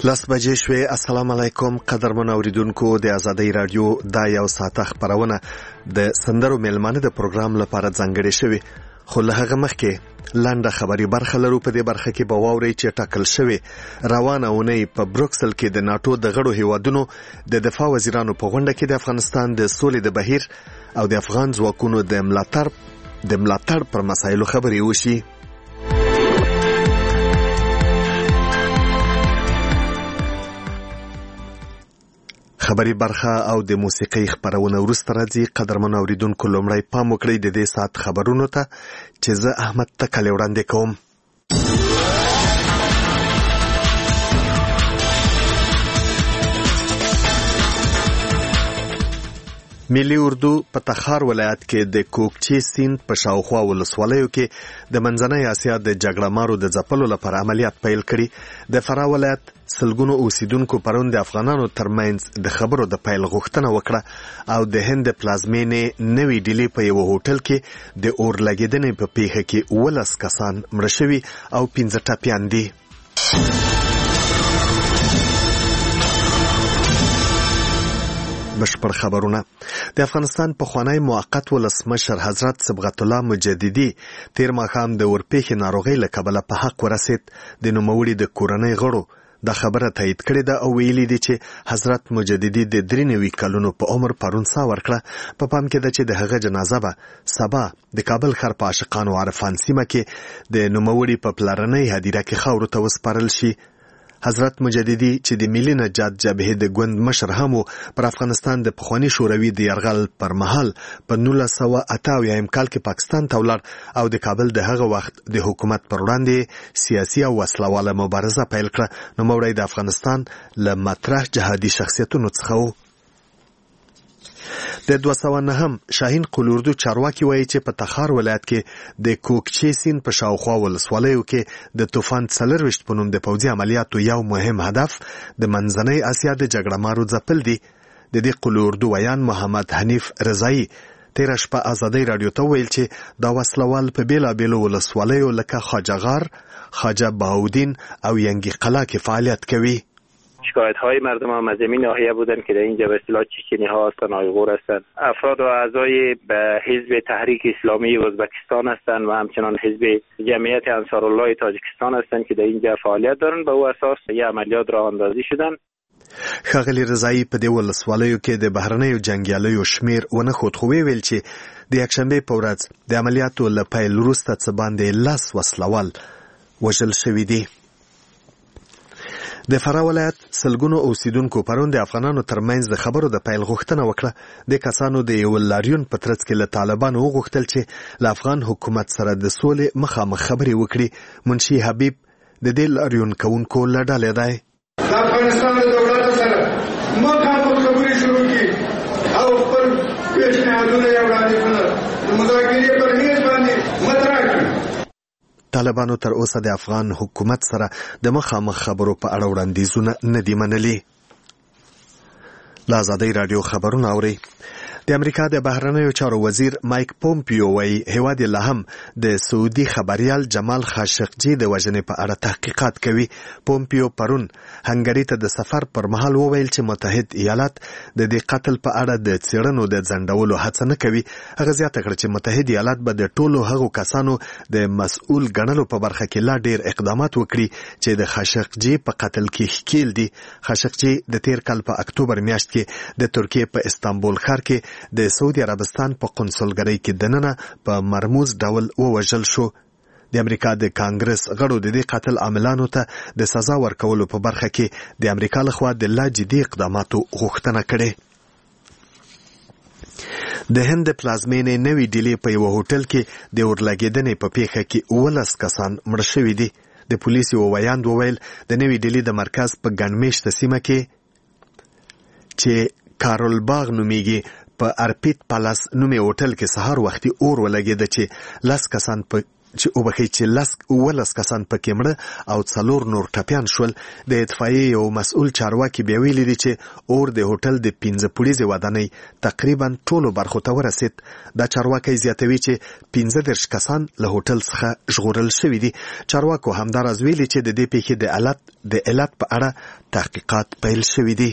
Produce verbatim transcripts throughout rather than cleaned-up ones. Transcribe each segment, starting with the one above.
لس بجې شوې. السلام علیکم قدرمن اوریدونکو د آزادۍ رادیو دا یو ساعته خبرونه د سندرو میلمانه د پروګرام لپاره ځانګړې شوې، خو له هغه مخکې لنډه خبري برخه لرو. په دې برخه کې به واورئ چې ټاکل شوې روانه اونۍ په بروکسل کې د ناتو د غړو هیوادونو د دفاع وزیرانو په غونډه کې د افغانستان د سولې د بهیر او د افغان ځواکونو د ملاتړ د ملاتړ پر مسایلو خبرې وشي. خبري برخه او د موسیقۍ خبرونه ورسته راځي. قدرمن اوریدونکو لومړی پام وکړئ د دې ساعت خبرونو ته چې زه احمد تکل وړاندې کوم. ملي اردو په تخار ولایت کې د کوکچې سیند په شاوخوا ولسوالیو کې د منځنۍ اسیا د جګړه مارو د ځپلو لپاره عملیات پیل کړي. د فراه ولایت سلګونو اوسیدونکو پرون د افغانانو ترمنځ د خبرو د پیل غوښتنه وکړه او د هند پلازمینې نوې ډیلي په یو هوټل کې د اور لګیدنې په پیښه کې ولس کسان مړه شوي او پنځه ټپیان دي. بشپړ خبرونه. د افغانستان پخوانی موقت ولسمشر حضرت صبغت الله مجددي تیر ماښام د ورپېښې ناروغۍ له کبله په حق ورسید. د نوموړي د کورنۍ غړو دا خبره تایید کړې ده او ویلي دي چې حضرت مجددي د درې نوي کلونو په عمر پرون ساه ورکړه. په پام کې ده چې د هغه جنازه به سبا د کابل ښار په عاشقانو عرفان سیمه کې د نوموړي په پلرنۍ هدیره کې خاورو ته وسپارل شي. حضرت مجددي چې د ملي نجات جبهې د ګوند مشر هم و، پر افغانستان د پخواني شوروي د یرغل پر مهال په نولس سوه اته اویایم کال کې پاکستان ته ولاړ او د کابل د هغه وخت د حکومت پر وړاندې سیاسي او وسلواله مبارزه پیل کړه. نوموړی د افغانستان له مطرح جهادي شخصیتونو څخه و. د دوه سوه نهم شاهین قلوردو چارواکي وایي چې په تخار ولایت کې د کوکچې سیند په شاوخوا ولسوالیو کې د طوفان څلرویشت په نوم د پوځي عملیاتو یو مهم هدف د منځنۍ اسیا د جګړه مارو ځپل دي. د دې قلوردو ویان محمد حنیف رضایی تیره شپه آزادۍ رادیو ته ویل چې دا وسلوال په بیلابیلو ولسوالیو لکه خواجه غار، خواجه بهاودین او ینگی قلعه کې فعالیت کوي. شکایت های مردم هم از این ناحیه بودن که در اینجا به اصطلاح چچنی ها هستن، آیغور هستن، افراد و اعضای به حزب تحریک اسلامی ازبکستان هستن و همچنان حزب جمعیت انصارالله تاجیکستان هستن که در اینجا فعالیت دارن. به او اساس یه عملیات راه اندازی شدن. ښاغلي رضایی په دې ولسوالیو کې د بهرنیو جنګیالیو شمیر ونه ښود، خو ویل چې د یکشنبې په ورځ د عملیاتو له پیل وروسته څه باندې لس وسلوال وژل شوي دي. د فراه ولایت سلګونو اوسیدونکو پرون د افغانانو ترمنځ د خبرو د پیل غوښتنه وکړه. د کسانو د یو لاریون په ترڅ کې له طالبانو وغوښتل چې له افغان حکومت سره د سولې مخامخ خبرې وکړي. منشي حبیب د دې لاریون کوونکو له ډلې دی. د افغانستان د دولت سره مخامخ خبرې شروع کړي او خپل پیشنهادونه یې وړاندې کړل، د مذاکرې پر میز باندې مطرح کړي. طالبانو تر اوسه د افغان حکومت سره د مخامخ خبرو په اړه وړاندیزونه نه دي منلي. له آزادۍ رادیو خبرونه اورئ. د امریکا د بهرنیو چارو وزیر مایک پومپیو وایي هیواد یې لا هم د سعودي خبریال جمال خاشقجي د وژنې په اړه تحقیقات کوي. پومپیو پرون هنګري ته د سفر پر مهال وویل چې متحد ایالات د دې قتل په اړه د څېړنو د ځنډولو هڅه نه کوي. هغه زیاته کړه چې متحد ایالات به د ټولو هغو کسانو د مسؤل ګڼلو په برخه کې لا ډیر اقدامات وکړي چې د خاشقجي په قتل کې ښکیل دي. خاشقجي د تیر کال په اکتوبر میاشت کې د ترکیې په استانبول ښار کې د سعودي عربستان په قونسلګرۍ کې دننه په مرموز ډول ووژل شو. د امریکا د کانګرس غړو د دې قتل عاملانو ته د سزا ورکولو په برخه کې د امریکا لخوا د لا جدي اقداماتو غوښتنه کړې. د هند پلازمینې نوې ډیلي په یو هوټل کې د اورلګیدنې په پیښه کې ولس کسان مړه شوي دي. د پولیسو ویاند وویل د نوې ډیلي د مرکز په ګڼمېشته سیمه کې چې کارول باغ نومیږي په ارپیت پالاس نومي هوټل کې سهار وختي اور ولګېده چې لس کسان په چې وبخي چې لس ولس کسان پکې مړه او څلور نور ټپیان شول. د اطفائیې یو مسؤل چارواکي بیا ویلي دي چې اور د هوټل د پنځه پوړیزې ودانۍ تقریبا ټولو برخو ته ورسید. دا چارواکي زیاتوي چې پنځه دېرش کسان له هوټل څخه ژغورل شوي دي. چارواکو همداراز ویلي چې د دې پیښې د علت د علت په اړه تحقیقات پیل شوي دي.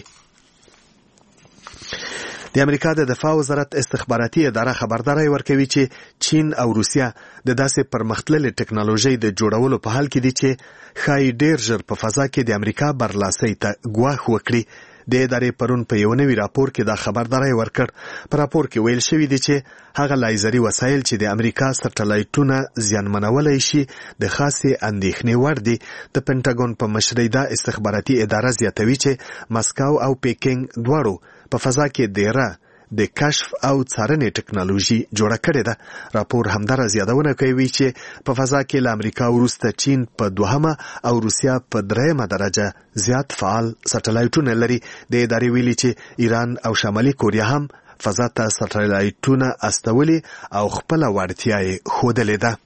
د امریکا د دفاع وزارت استخباراتي اداره خبرداري ورکوي چې چین او روسیا د داسې پرمختللې ټکنالوژي د جوړولو په حال کې دي چې ښایي ډېر ژر په فضا کې د امریکا برلاسۍ ته ګواښ وکړي. د ادارې پرون په یو نوي راپور کې دا خبرداري ورکړ. په راپور کې ویل شوی دی چې هغه لایزري وسایل چې د امریکا سټلایټونه زیانمنولای شي د خاصې اندېښنې وړ دي. د پینټاګون په مشرۍ دا استخباراتي اداره زیاتوي چې مسکو او پیکینګ دواړو په فضا کې ډیره د کشف او څارنې ټکنالوژي جوړه کړې ده. راپور همداراز یادونه کوي چې په فضا کې له امریکا وروسته چین په دوهمه او روسیا په دریمه درجه زیات فعال سټلایټونه لري. د ادارې ویلي چې ایران او شمالي کوریا هم فضا ته سټلایټونه استولي او خپل وړتیا یې ښودلې ده.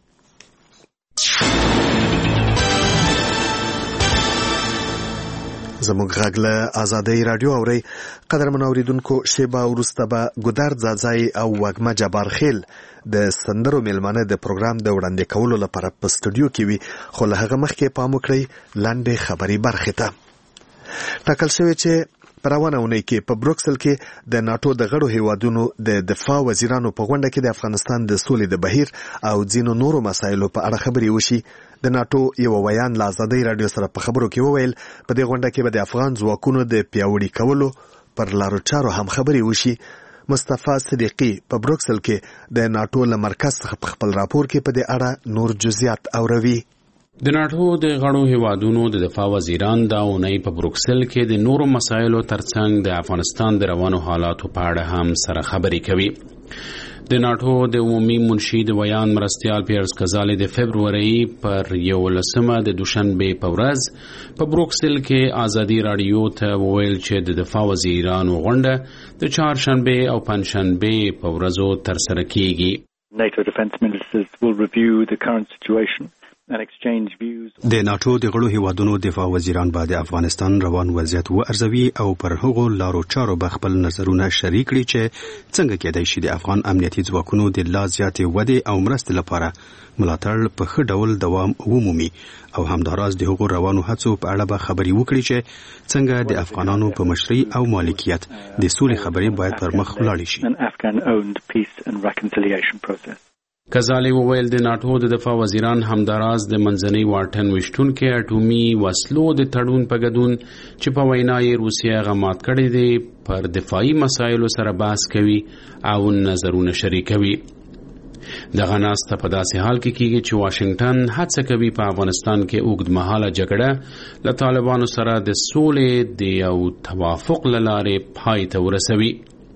زموږ غږ له آزادۍ رادیو اورئ. قدرمن اوریدونکو، شیبه وروسته به ګودر ځاځی او وږمه جبار خیل د سندرو میلمانه د پروګرام د وړاندې کولو لپاره په سټوډیو کې وي، خو له هغه مخکې پام وکړئ لاندې خبري برخې ته. ټاکل شوی چې په روانه اونۍ کې په بروکسل کې د ناټو د غړو هیوادونو د دفاع وزیرانو په غونډه کې د افغانستان د سولې د بهیر او ځینو نورو مسایلو په اړه خبرې وشي. د ناټو یو ویان له آزادۍ رادیو سره په خبرو کې وویل په دې غونډه کې به د افغان ځواکونو د پیاوړي کولو پر لارو چارو هم خبرې وشي. مصطفی صدیقی په بروکسل کې د ناټو له مرکز څخه په خپل راپور کې په دې اړه نور جزئیات اوروي. د ناټو د غړو هیوادونو د دفاع وزیران دا اونۍ په بروکسل کې د نورو مسایلو ترڅنګ د افغانستان د روانو حالاتو په اړه هم سره خبرې کوي. د ناټو د عمومي منشي د ویان مرستیال پیرس کزالی د فبروري پر یولسمه د دوشنبه په ورځ په بروکسل کې آزادي رادیو ته وویل چې د دفاع وزیرانو غونډه د چهارشنبه او پنځشنبه په ورځو ترسره کیږي. NATO defense ministers will review the current situation. د ناټو د غړو هیوادونو دفاع وزیران به د افغانستان روان وضعیت وارزوي او پر هغو لارو چارو به خپل نظرونه شریک کړي چې څنګه کېدای شي د افغان امنیتي ځواکونو د لا زیاتې ودې او مرستې لپاره ملاتړ په ښه ډول دوام ومومي او همداراز د هغو روانو هڅو په اړه به خبرې وکړي چې څنګه د افغانانو په مشرۍ او مالکیت د سولې خبرې باید پر مخ ولاړې شي. کزالی وویل د ناټو د دفاع وزیران همداراز د منځنۍ واټن ویشتونکو اټومي وسلو د تړون په ګډون چې په وینا یې روسیه غمات کړی دی پر دفاعي مسایلو سره بحث کوي او نظرونه شریکوي. دغه ناسته په داسې حال کې کیږي چې واشنگټن هڅه کوي په افغانستان کې اوږدمهاله جګړه له طالبانو سره د سولې د یو توافق له لارې پای ته ورسوي.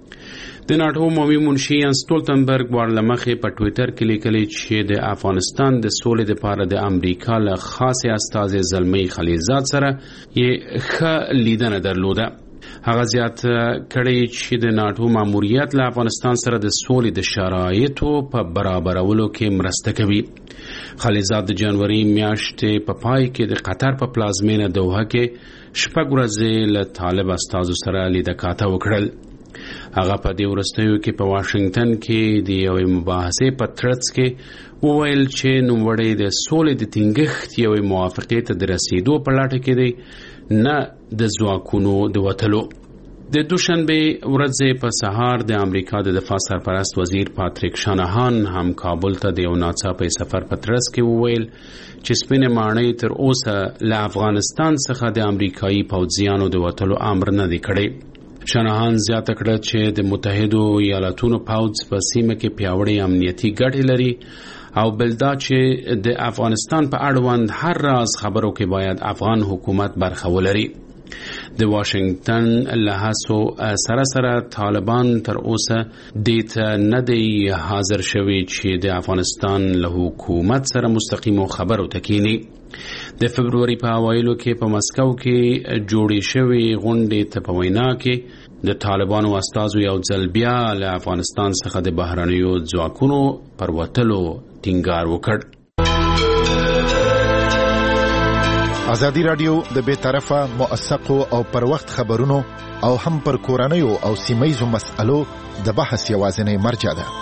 د ناټو عمومي منشي ان سټولتنبرګ ورلمخې په ټوئیټر کې لیکلي چې د افغانستان د سولې لپاره د امریکا له خاصې استازي زلمي خلیلزاد سره یې ښه لیدنه درلوده. هغه زیات کړی چې د ناټو ماموریت له افغانستان سره د سولې د شرایطو په برابرولو کې مرسته کوي. خلیلزاد د جنوري میاشتې په پای کې د قطر په پلازمینه دوحه کې شپږ ورځې له طالب استازو سره لیدکاته وکړل. هغه په دې وروستیو کې په واشنگټن کې د یوې مباحثې په ترڅ کې وویل چې نوموړی د سولې د ټینګښت یوې موافقې ته د رسیدو په لټه کې دی، نه د ځواکونو د وتلو. د دوشنبه ورځې په سهار د امریکا د دفاع سرپرست وزیر پاتریک شانهان هم کابل ته د یو ناڅاپي سفر په ترڅ کې وویل چې سپینې ماڼۍ تر اوسه له افغانستان څخه د امریکایي پوځیانو د وتلو امر نه دی کړی. شانهان زیاته کړه چې د متحدو ایالاتونو پوځ په سیمه کې پیاوړی امنیتي ګټې لري او بلدا چې د افغانستان په اړوند هر راز خبرو کې باید افغان حکومت برخه ولري. د واشنگټن له هڅو سره سره طالبان تر اوسه دې ته نه دی حاضر شوي چې د افغانستان له حکومت سره مستقیمو خبرو ته کینی. د فبروري په اوایلو کې په مسکو کې جوړې شوې غونډې ته په وینا کې د طالبانو استازو یو ځل بیا له افغانستان څخه د بهرنیو ځواکونو پر وتلو ټینګار وکړ. ازادي رادیو د بے طرفه موثقو او پر وخت خبرونو او هم پر کورنیو او سیمایزو مسألو د بحث یوازینی مرجع ده.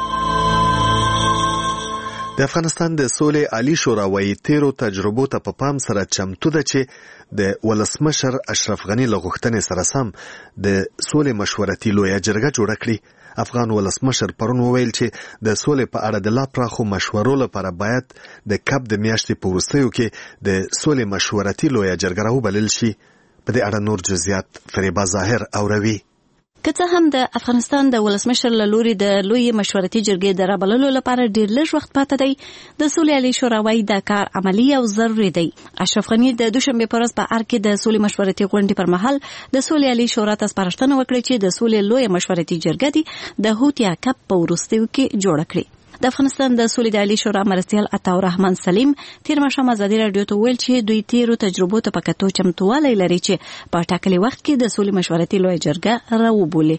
د افغانستان د سولې عالی شورا وايي تیرو تجربو ته په پام سره چمتو ده چې د ولسمشر اشرف غنی له غوښتنې سره سم د سولې مشورتي لویه جرګه جوړه کړي. افغان ولسمشر پرون وویل چې د سولې په اړه د لا پراخو مشورو لپاره باید د کب د میاشتې په وروستیو کې د سولې مشورتي لویه جرګه راوبلل شي. په دې اړه نور جزئیات فریبا ظاهر اوروي. که څه هم د افغانستان د ولسمشر له لوري د لوی مشورتي جرګې د رابللو لپاره ډېر لږ وخت پاتې دی، د سولې عالی شورا وايي دا کار عملی او ضروري دی. اشرف غنی د دوشنبه پر ورځ په ار کې د سولې مشورتي غونډې پر مهال د سولې عالی شورا ته سپارښتنه وکړه چې د سولې لوی مشورتي جرګه دی د هوتیا کپ په وروستیو کې جوړه کړي. د افغانستان د سولې د عالی شورا مرستیال عطا الرحمن سلیم تیر ماښام ازادي رادیو ته ویل چې دوی تیرو تجربو ته په کتو چمتووالی لري چې په ټاکلي وخت کې د سولې مشورتي لویه جرګه راوبولي.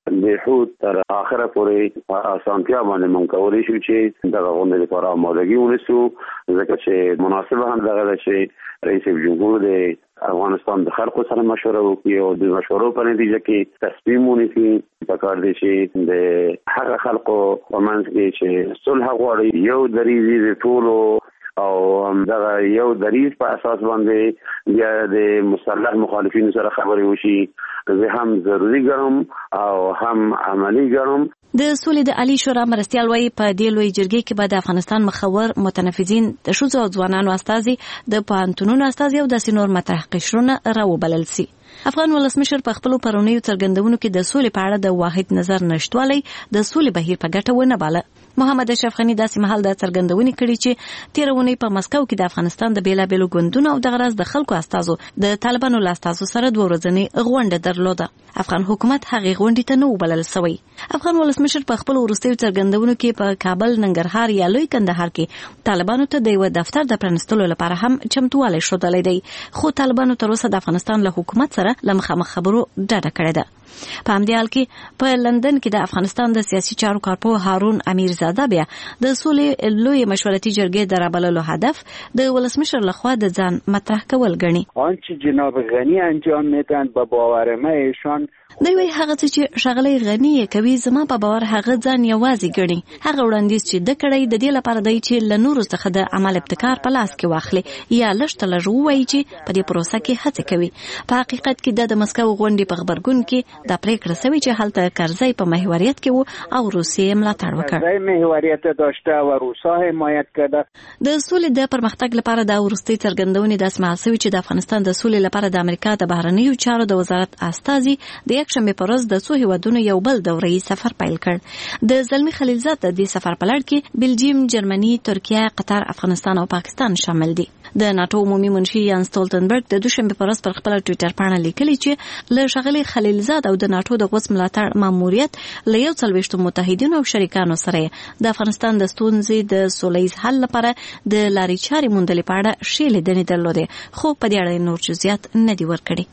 د حود تر اخره پورې اسانتیا باندې مونږ کولی شو چې دغه غونډې لپاره آمادګي ونیسو، ځکه چې مناسبه هم دغه ده چې رئیس جمهور د افغانستان د خلکو سره مشوره وکړي او د مشورو په نتیجه کې تصمیم ونیسي. پکار دی چې د هغه خلکو په منځ کې چې صلح غواړي یو دریځ د ټولو او همدغه یو دریځ په اساس باندې بیا د مسلح مخالفینو سره خبرې وشي. زه هم ضروري ګڼم او هم عملی ګڼم. د سولې د عالی شورا مرستیال وايي په دې لوی جرګې کې به د افغانستان مخور متنفذین د ښځو او ځوانانو استازي د پوهنتونونو استازي او داسې نور مطرح قشرونه راوبلل سي. افغان ولسمشر په خپلو پرونیو څرګندونو کې د سولې په اړه د واحد نظر نشټوالی د سولې بهیر په ګټه ونه باله. محمد اشرف غنی داسې مهال د څرګندونې کړي چې تیرونی په مسکو کې د افغانستان د بیلابېلو ګوندونو او د غرض د خلکو استازو د طالبانو له استازو سره دوه ورځنۍ غونډه درلوده. افغان حکومت هغې غونډې ته نه وبلل سوی. افغان ولسمشر په خپلو وروستیو څرګندونو کې په کابل، ننګرهار یا لوی کندهار کې طالبانو ته د یوه دفتر د پرانستلو لپاره هم چمتوالی ښودلی دی، خو طالبانو تر اوسه د افغانستان له حکومت سره له مخامخ خبرو ډډه کړې ده. په همدې حال کې په لندن کې د افغانستان د سیاسي چارو کارپوه هارون امیرزاده بیا د سولې لوی مشورتي جرګې د رابللو هدف د ولسمشر لخوا د ځان مطرح کول ګڼي. آنچه جناب غنی انجام میدن به باور ما ایشان دوی وایي هغه څه چې ښاغلی غني یې کوي زما په باور هغه ځان یوازې ګڼي. هغه وړاندیز چې ده کړی د دې لپاره دی چې له نورو څخه د عمل ابتکار په لاس کې واخلي یا لږ ته لږ ووایي چې په دې پروسه کې هڅې کوي. په حقیقت کې د د مسکو غونډې په غبرګون کې دا پریکړه سوې چې هلته کرزی په محوریت کې و او روسیې ملاتړ وکړ. کرزی محوریت داشته و روسا حمایت کرده. د سولې د پرمختګ لپاره د وروستۍ څرګندونې داسې محل سوي چې د افغانستان د سولې لپاره د امریکا د بهرنیو چارو د وزارت استازي د یکشنبه په ورځ د څو هیوادونو یو بل دوره‌یي سفر پیل کړ. د زلمی خلیلزاد د دې سفر په لړ کې بلجیم، جرمني، ترکیه، قطر، افغانستان او پاکستان شامل دي. د ناتو عمومي منشي یان ستولتنبرګ د دوشنبه په ورځ پر خپل ټوئیټر پاڼه لیکلي چې له ښاغلي خلیلزاد او د ناتو د غوڅ ملاتړ ماموریت له یو څلوېښتو متحدینو او شریکانو سره د افغانستان د ستونزې د سولهییز حل لپاره د لارې چارې موندلې په اړه ښې لیدنې درلودې، خو په دې اړه نور جزئیات نه دي ورکړي.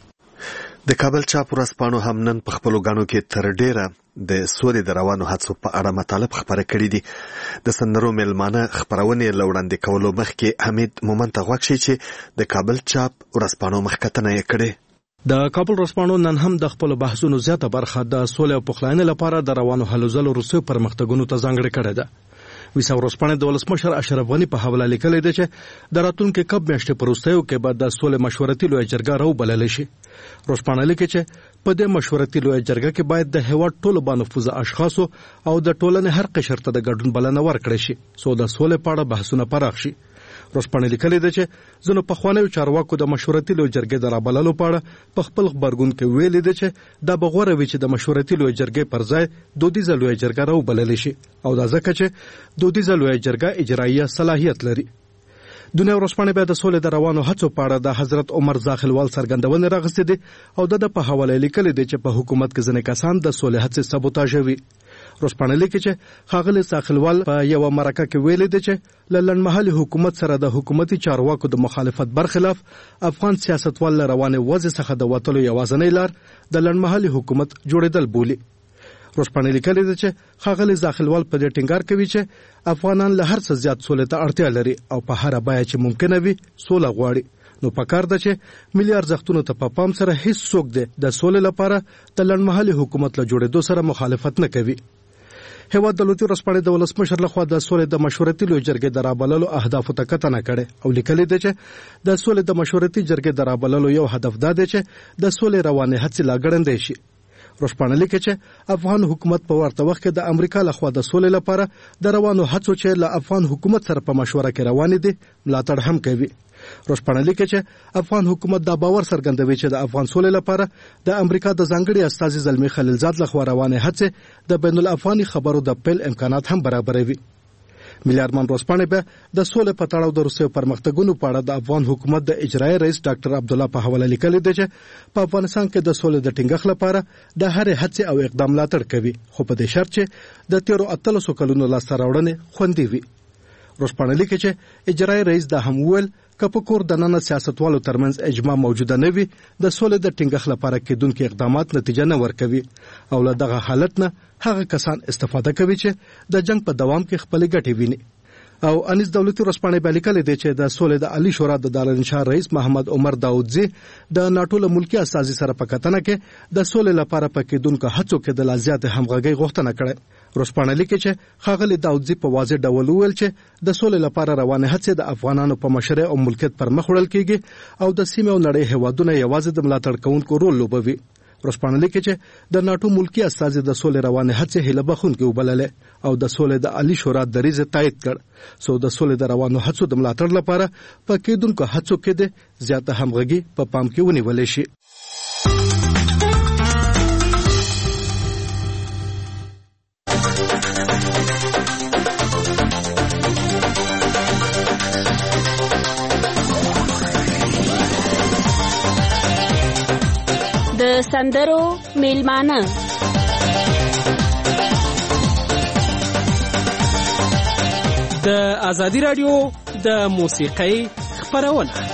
د کابل چاپ ورځپاڼو هم نن په خپلو ګڼو کې تر ډیره د سولې د روانو هڅو په اړه مطالب خپاره کړي دي. د سندرو میلمانه خپرونې له وړاندې کولو مخکې حمید مومند ته غوږ شي چې د کابل چاپ ورځپاڼو مخکتنه یې کړې. د کابل ورځپاڼو نن هم د خپل بحثونو زیاته برخه د سولې او پخلاینې لپاره د روانو هلو ځلو وروستیو پرمختګونو ته ځانګړې کړې ده. ویسا ورځپاڼه د ولسمشر اشرف غنی په حواله لیکلي ده چې د راتلونکي کب میاشتې په وروستیو کې به د سولې مشورتي لویه جرګه راوبلل شي. ورځپاڼه لیکي چې په دې مشورتي لویه جرګه کې باید د هیواد ټولو بانفوذه اشخاصو او د ټولنې هر قشر ته د ګډون بلنه ورکړي شي څو د سولې په اړه بحثونه پراخ شي. ورځپاڼه لیکلي ده چې ځینو پخوانیو چارواکو د مشورتي لویه جرګې د رابللو په اړه په خپل غبرګون کې ویلي ده چې دا به غوره وي چې د مشورتي لویه جرګې پر ځای دودیزه لویه جرګه راوبلل شي او دا ځکه چې دودیزه لویه جرګه اجرایي صلاحیت لري. دنیا ورځپاڼه به د سولې د روانو هڅو په اړه د حضرت عمر زاخلوال څرګندونې راغستې دي او د په حواله لیکلي دي چې په حکومت کې ځینې کسان د سولې هڅې سبوتاژوي. ورځپاڼه لیکي چې ښاغلي زاخلوال په یوه مرکه کې ویلي دي چې له لنډمهالي حکومت سره د حکومتي چارواکو د مخالفت برخلاف افغان سیاستوال له روانې وضع څخه د وتلو یوازینۍ لار د لنډمهالي حکومت جوړېدل بولي. ورځپاڼه لیکلي ده چې ښاغلي زاخلوال په دې ټینګار کوي چې افغانان له هر څه زیات سولې ته اړتیا لري او په هره بیه چې ممکنه وي سوله غواړي، نو پکار ده چې ملي ارزښتونو ته په پام سره هیڅ څوک دی د سولې لپاره د لړمحلي حکومت له جوړېدو سره مخالفت نه کوي. هیواد د لوی ورځپاڼې د ولسمشر لخوا د سولې د مشورتي لوی جرګې د رابللو اهدافو ته کتنه کړې او لیکلي دي چې د سولې د مشورتي جرګې د رابللو یو هدف دا دی چې د سولې روانې هڅې لا ګړندې شي. ورځپاڼه لیکي چې افغان حکومت په ورته وخت کې د امریکا لخوا د سولې لپاره د روانو هڅو چې له افغان حکومت سره په مشوره کې روان دي ملاتړ هم کوي. ورځپاڼه لیکي چې افغان حکومت دا باور څرګندوي چې د افغان سولې لپاره د امریکا د ځانګړي استازي زلمی خلیلزاد لخوا روانې هڅې د بین الافغاني خبرو د پیل امکانات هم برابروي. ملي ارمان ورځپاڼه به د سولې په تړاو د روسیې پرمختګونو په اړه د افغان حکومت د اجرایي رئیس ډاکټر عبدالله په حواله لیکلي دی چې په افغانستان کې د سولې د ټینګښت لپاره د هرې هڅې او اقدام ملاتړ کوي خو په دې شرط چې د تیرو اتلسو کلونو لاسته راوړنې خوندي وي. ورځپاڼه لیکي چې اجرایي رئیس دا هم وویل که په کور دننه سیاستوالو ترمنځ اجماع موجوده نه وي د سولې د ټینګښت لپاره کېدونکي اقدامات نتیجه نه ورکوي او له دغه حالت نه هغه کسان استفاده کوي چې د جنگ په دوام کې خپل ګټې ویني. او انیس دولتي ورځپاڼه به لیکلي دی چې د سولې د عالی شورا د دارالانشار رئیس محمد عمر داودزی د ناټو له ملکی استازي سره په کتنه کې د سولې لپاره پکېدونکو هڅو کې د لازیات همغږي غوښتنه کړې. ورځپاڼه لیکي چې ښاغلي داودزی په واضح ډول وویل چې د سولې لپاره روانه هڅې د افغانانو په مشرۍ او ملکیت پر مخ وړل کیږي او د سیمې او نړۍ هیوادونه یوازې د ملاتړ کوونکو رول لوبوي. ورځپاڼه لیکي چې د ناټو ملکی استازي د سولې روانه هڅې هیله بخښونکې وبللې او د سولې د عالی شورا دریځ تایید کړ. سو د سولې د روانو هڅو د ملاتړ لپاره په کېدونکو هڅو کې د زیاته همغږي په پام کې ونیول شي. د سندرو میلمانه د ازادي رادیو د موسیقۍ خبرونه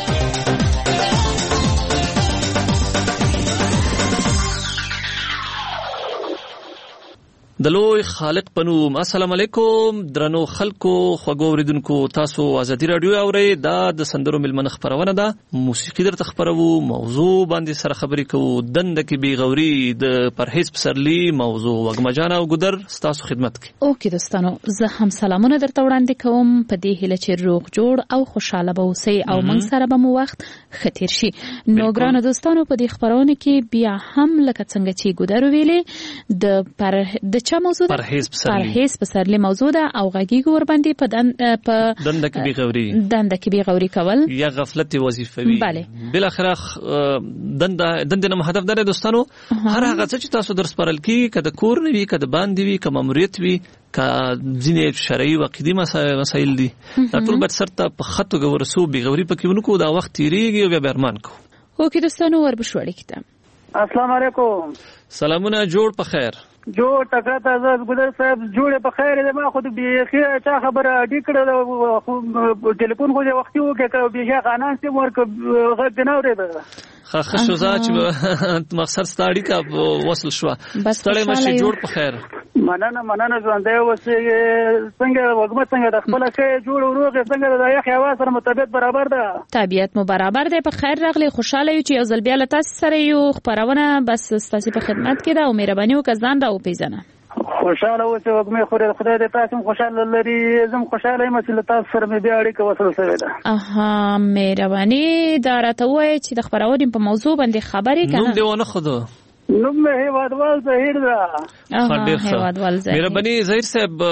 د لوی خالق پنوم. السلام علیکم درنو خلکو خوږو اوریدونکو، تاسو ازادي رادیو اورئ. دا د سندرو ملمنه خبرونه ده. موسیقي درته خبرو، موضوع باندې سره خبرې کوو. دنده کې بی غوري د پرهیز پسرلی موضوع وګمجان او ګدر ستاسو خدمت کې. اوکې دوستانو، زه هم سلامونه درته وړاندې کوم په دې هیله چې روغ جوړ او خوشاله به اوسئ او موږ سره به مو وخت ښه تیر شي. نو ګرانو دوستانو، په دې خبرونه کې بیا هم لکه څنګه چې ګدر ویلې د پر د چا موضوع ده؟ پرهیز پسرلی. پرهیز پسرلی موضوع ده او غږیږي ور باندې په دن په دنده کې بی غوري دنده کې بی غوري کول یا غفلت وظیفوي. بله، بل اخر دنده دنده نه هدف ده دوستانو. هر هغه څه چې تاسو درس پرل کی کده کور نه وي، کده باندې وي، کده ماموریت وي، کا ځینې شرعي او عقدي مسایل دي، دا ټول به سرته په خطو ورسو بی غوري پکې ونکو. دا وخت تیریږي او بیا برمان کو. اوکې دوستانو، ور بشوړی کته. السلام علیکم. سلامونه، جوړ په خیر. جوړ ټکړه تازه ګدر صاحب، جوړ په خیر دې. ما خو دې خیر چا خبره ډیکړه خو ټلیفون خو دې وختي وکړه به شي قانون سي ورک غږ نه اورېده. خه شوزا چې مقصد ستاړي کا وصل شو. ستړی مشه، جوړ په خیر. مننه مننه ژوندې اوسې. څنګه وګمه څنګه د خپل ښه جوړ وروغ څنګه د یخ هوا سره مطابقت برابر ده؟ طبيعت مو برابر ده. په خیر راغلی، خوشاله یو چې یو ځل بیا له تاسو سره یو خبرونه بس تاسو په خدمت کې ده او مهرباني وکړئ ځان را وپیژنه. خوشاله اوسې وګمه، خو خدای دې تاسو خوشاله لري. زم خوشاله یم چې تاسو سره مې بیا اړیکه وصل شوې ده. اها، مهرباني دا راته وایي چې د خبرونې په موضوع باندې خبرې کنه. نوم دی ونه خود نوم مې هیوادوال ظاهر ده. اها، هیوادوال ظاهر. مهرباني ظاهر صاحب،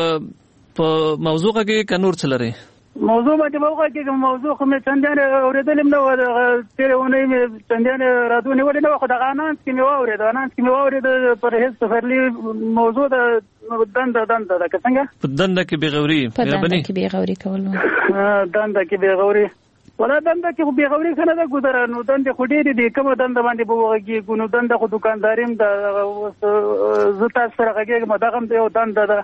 په موضوع کې کنور چلري موضوع باندې موضوع کې موضوع خو مې څنګه اوریدلم نو تیرونه مې څنګه رادونه ولې نو خو د قانون کې مې اورید قانون کې مې اورید پر هیڅ سفرلی موضوع د دنده دنده د څنګه په دنده کې بی غوري. مهرباني کې بی غوري کول. دنده کې بی غوري ولا دنده کې بی غوري کنه دا ګذر نو دنده خو ډېری دي. کوم دنده باندې بوغږي ګونو دنده خو دکانداریم د زتا سره غږی مدغم دی او دنده ده.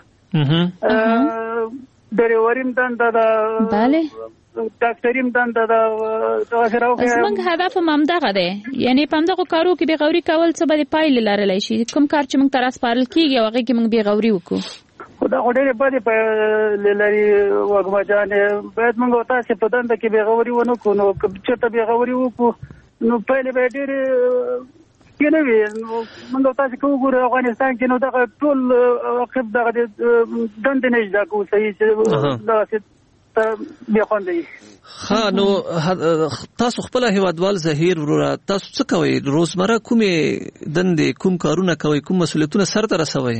اه ډریوریم دنده ده. bale ډاکټریم دنده ده. زمونږ هدف هم دغه دی، یعنی په همدغو کارو کې بې غوري کول څه به د پایلې لرلی شي. کوم کار چې موږ ته راسپارل کېږي او هغې کې موږ بې غوري وکړو. خو دا ډېرې بدې پایلې لري وږمه جانې. باید موږ تاسې په دنده کې بېغوري ونه کړو، نو که چېرته بېغوري وکړو نو پایلې به یې ډېرې ښې نه وي. نو موږ تاسې که وګورو افغانستان کې نو دغه ټول عقب دغه دندې نه اجرا کوو صحیح چې دغسې بې خونده وي. ها نو تاسو خپل هیوادوال زهیر وروره تاسو څه کوئ؟ روزمره کومې دندې کوم کارونه کوئ؟ کوم مسؤلیتونه سرته رسوئ؟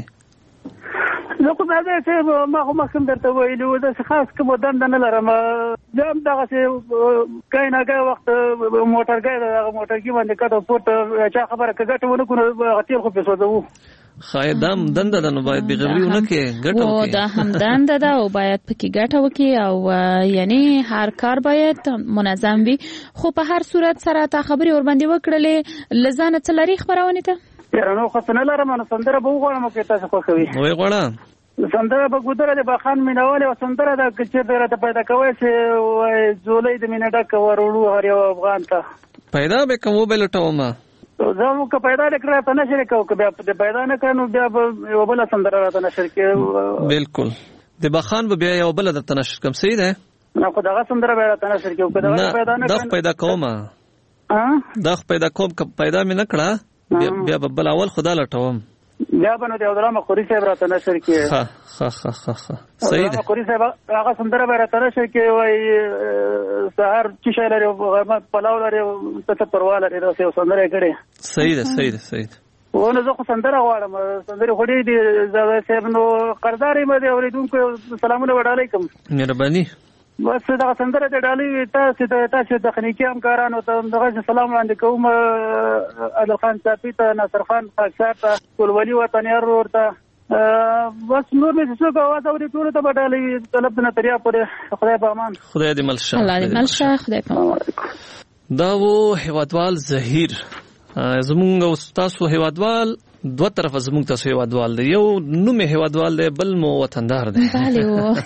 زه خو دا دی چې ما خو مخکې درته ویلي وو داسې خاص کومه دنده نه لرم. بیا هم دغسې کای ناکای وخت موټرګی د دغه موټرګي باندې کټ پورته چا خبره که ګټه ونه کړو نو هغه تیل خو پرې سوځوو. ښایي دا هم دنده ده نو باید بېغوري ونه کړې ګټه وکړې. دا هم دنده ده او باید پکې ګټه وکړي او یعنی هر کار باید منظم وي. خو په هر صورت سره تا خبرې ورباندې وکړلې له ځانه څه لرې خپرونې ته؟ یاره نو خو څه نه لرم نو سندره به وغواړم که تاسې خوښوي. ویې غواړه سندره به ګودره د بخان مینهوالې او سندره ده که چېرته راته پیدا کوی چې وایي ځولۍ د مینه ډکه ور وړو هر یو افغان ته. پیدا به کوم وبلټومه زه که پیدا نه کړه راته نشر کوو، که بیا پیدا نه کړه نو بیا به یوه بله سندره راته نشر کړي. بلکل د بخان به بیا یوه بله درته نشر کړم. صحیح دی؟ نه خو دغه سندره بیا راته نشر کړو. که دغه پیدا نه کړه دا خو پیدا کومه دا خو پیدا کوم. که پیدا مې نه کړه بیا به بل اول خو دا لټوم. بیا به نو د عبدالله مخوري صاحب راته نشر کړي. ښه ښه ښه ښه ښه صحیح دی. مخوري صاحب هغه سندره به راته نشر کړي وایي سهار څه شی لري غرمه پلاو لري څه پروا لري داسې یو سندره یې کړې. صحیح ده صحیح ده صحیح ده. و نو زه خو سندره غواړم. سندرې خو ډېرې دي زاهد صاحب نو قرضدار یم د اورېدونکو سلامونه به ډالۍ کړم. مهرباني. بس دغه سندره د ډالۍ تاسې ته تاسې تخنیکي همکارانو ته دغسې سلام وړاندې کوم. عادل خان صافي ته، ناصر خان خاکسار ته، ټولولي وطنیار ورور ته، بس نور مې چې څوک اواز اوري ټولو ته به ډالۍ طلب د نتریا پورې. خدای په امان. خدای دې مل شه. الله دې مل شه. خدای په امان. دا و هیوادوال زهیر. زمونږ او تاسو هیوادوال دوه طرفه زمونږ تاسو هیوادوال دی. یو نوم هیوادوال دی بل مو وطندار دی. بله و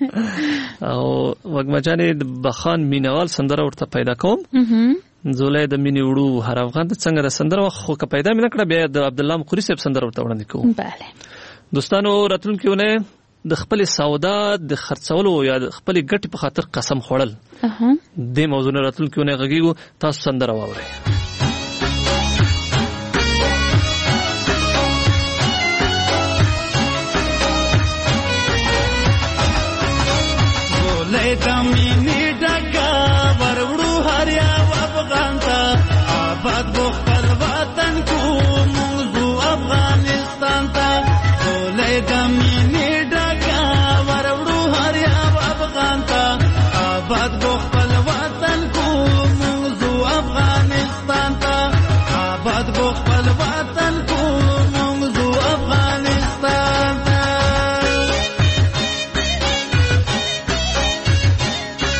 او وږمه جانې د بخان مینوال سندره ورته پیدا کوم. ځولۍ د مینې وړو هر افغان ته څنګه د سندره خو که پیدا مې نه کړه بیا د عبدالله مخوري صاحب سندره ورته وړاندې کوو. بله دوستانو راتلونکې اونۍ د خپلې سودا د خرڅولو یا د خپلې ګټې په خاطر قسم خوړل دې موضوع نه راتلونکې اونۍ غږیږو. تاسو سندره واورئ. دمینی ډکا ورړو هر یو افغان ته آباد بو خپل وطن کو موږ افغانستان ته. ټولې دمینی ډکا ورړو هر یو افغان ته آباد بو خپل وطن کو موږ افغانستان ته. آباد بو خپل وطن کو موږ افغانستان ته.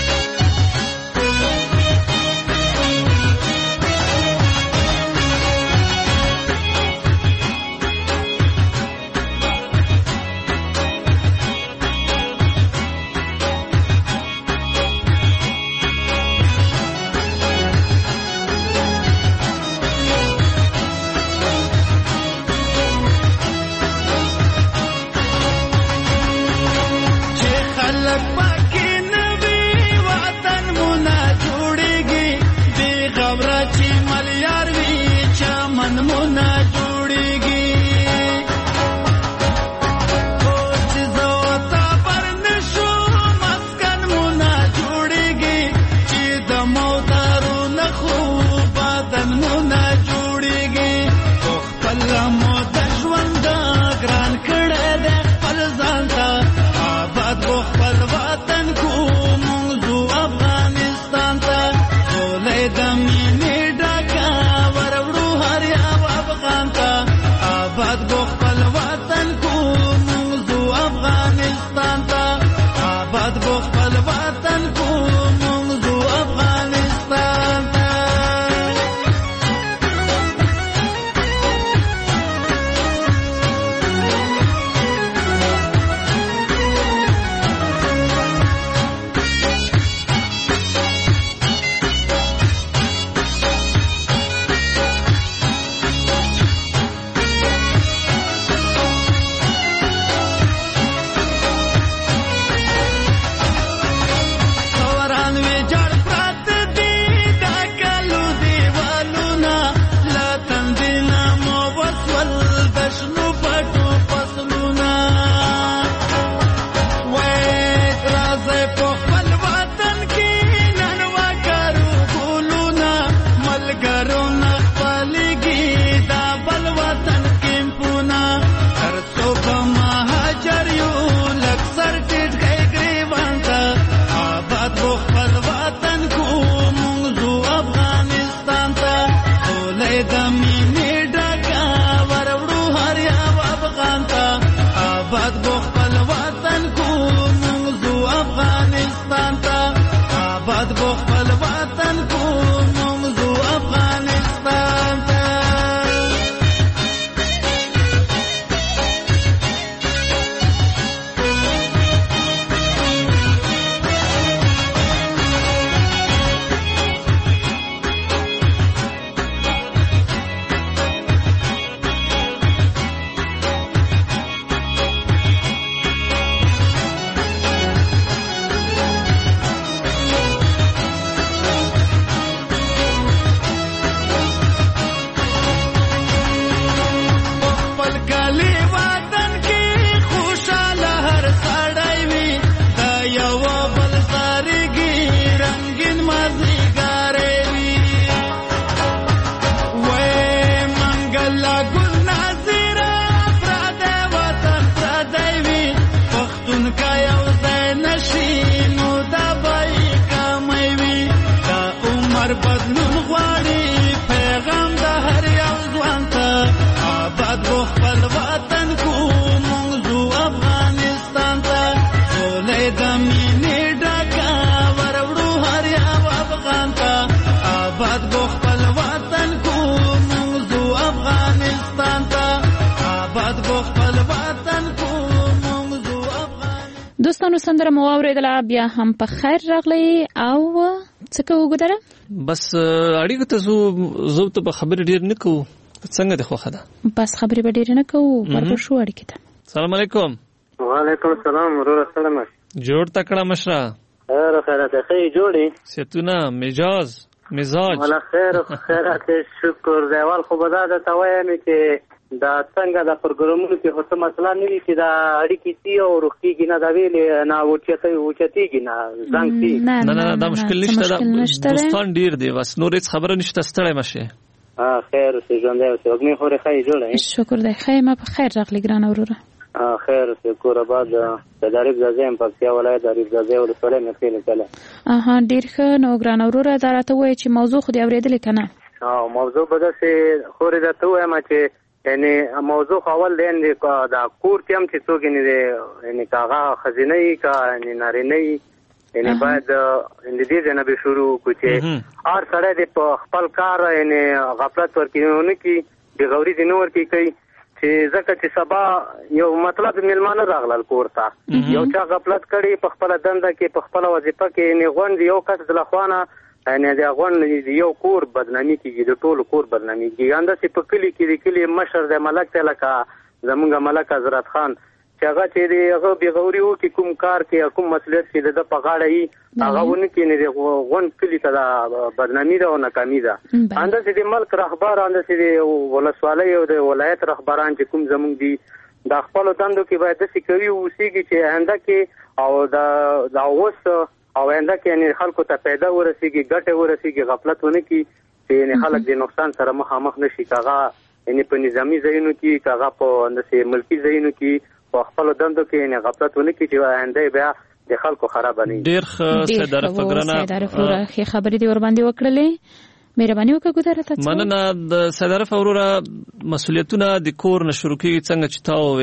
دوستانو سندره مو اوریدله بیا هم په خیر راغلی او څه کوو ګودره بس اړیکو ته زو زو ته به خبرې ډیر نه کوو څنګه د خوخه ده بس خبرې به ډیر نه کوو ورته شو اړیکې ته السلام علیکم وعلیکم السلام ورور السلام جوړ تکړه مشره خیر خیرات خیر جوړی ستونه مجاز مزاج ولا خیر خیرات شکر دیوال خو بدا د تویم کې دا څنګه د پروګرامونو کې هڅه مسله نه وي چې دا اړیکې تی او روغتي نه دا ویل نه وچته وچتيږي نه ځنګ تی نه نه دا مشکل نشته دا دوستان ډیر دی بس نور هیڅ خبره نشته ستړی مشه ها خیر سي ژوند دی او وګمه خوري خای جوړه شکر دی خای ما په خیر راغلی ګران اوروره ها خیر شکر آباد د دریب زازم په کیا ولایت دریب زازه ول سره نه کېله کله اها ډیر ښه نو ګران اوروره دا راته وای چې موضوع خو دی اوریدل کنه ها موضوع بده سي خوري دا ته وایم چې یعنی موضوع اول دین دا کور تیم چې څوک نه دی یعنی کاغه خزینه کا یعنی نارینه یعنی باید ان دې نه به شروع کوچه ار سره د خپل کار یعنی غفلت ورکیونه کی د غوري د نور کی کوي چې ځکه چې سبا یو مطلب ملمانه راغلل کور ته یو چا غفلت کړي په خپل دنده کې په خپل وظیفه کې یعنی غوند یو کس د لخوانه یعنی دا غون یو کور بدنامي کیږي د ټولو کور بدنامي کیږي انده چې په کلی کې د کلی مشر د ملک ته لکه زمونږ ملک حضرت خان چې هغه چې دی هغه بغوري وو کې کوم کار کې کوم مسؤلیت کې د په غاړه یې هغه ونه کې نه دی غون کلی ته بدنامي ده او ناکامي ده انده چې د ملک رهبر انده چې د ولسوالۍ او د ولایت رهبران چې کوم زمونږ دي د خپل دندو کې باید د سکوي اوسېږي چې انده کې او د د اوس او انده کې یعنی خلکو ته پیدا ورسیږي ګټه ورسیږي غفلت ونه کی چې یعنی خلک د نقصان سره مخامخ نشي کاغه یعنی په نظامی ځایونو کې کاغه په اندسه ملکی ځایونو کې په خپل دندو کې یعنی غفلت ونه کی چې انده بیا د خلکو خراب نه ډیر ښه سیدار فقرنا سیدار فقره خبرې دی ور باندې وکړلې مهرباني وکړه ګذاره تاسو مننه د سیدار فقره مسولیتونه د کور نشرو کې څنګه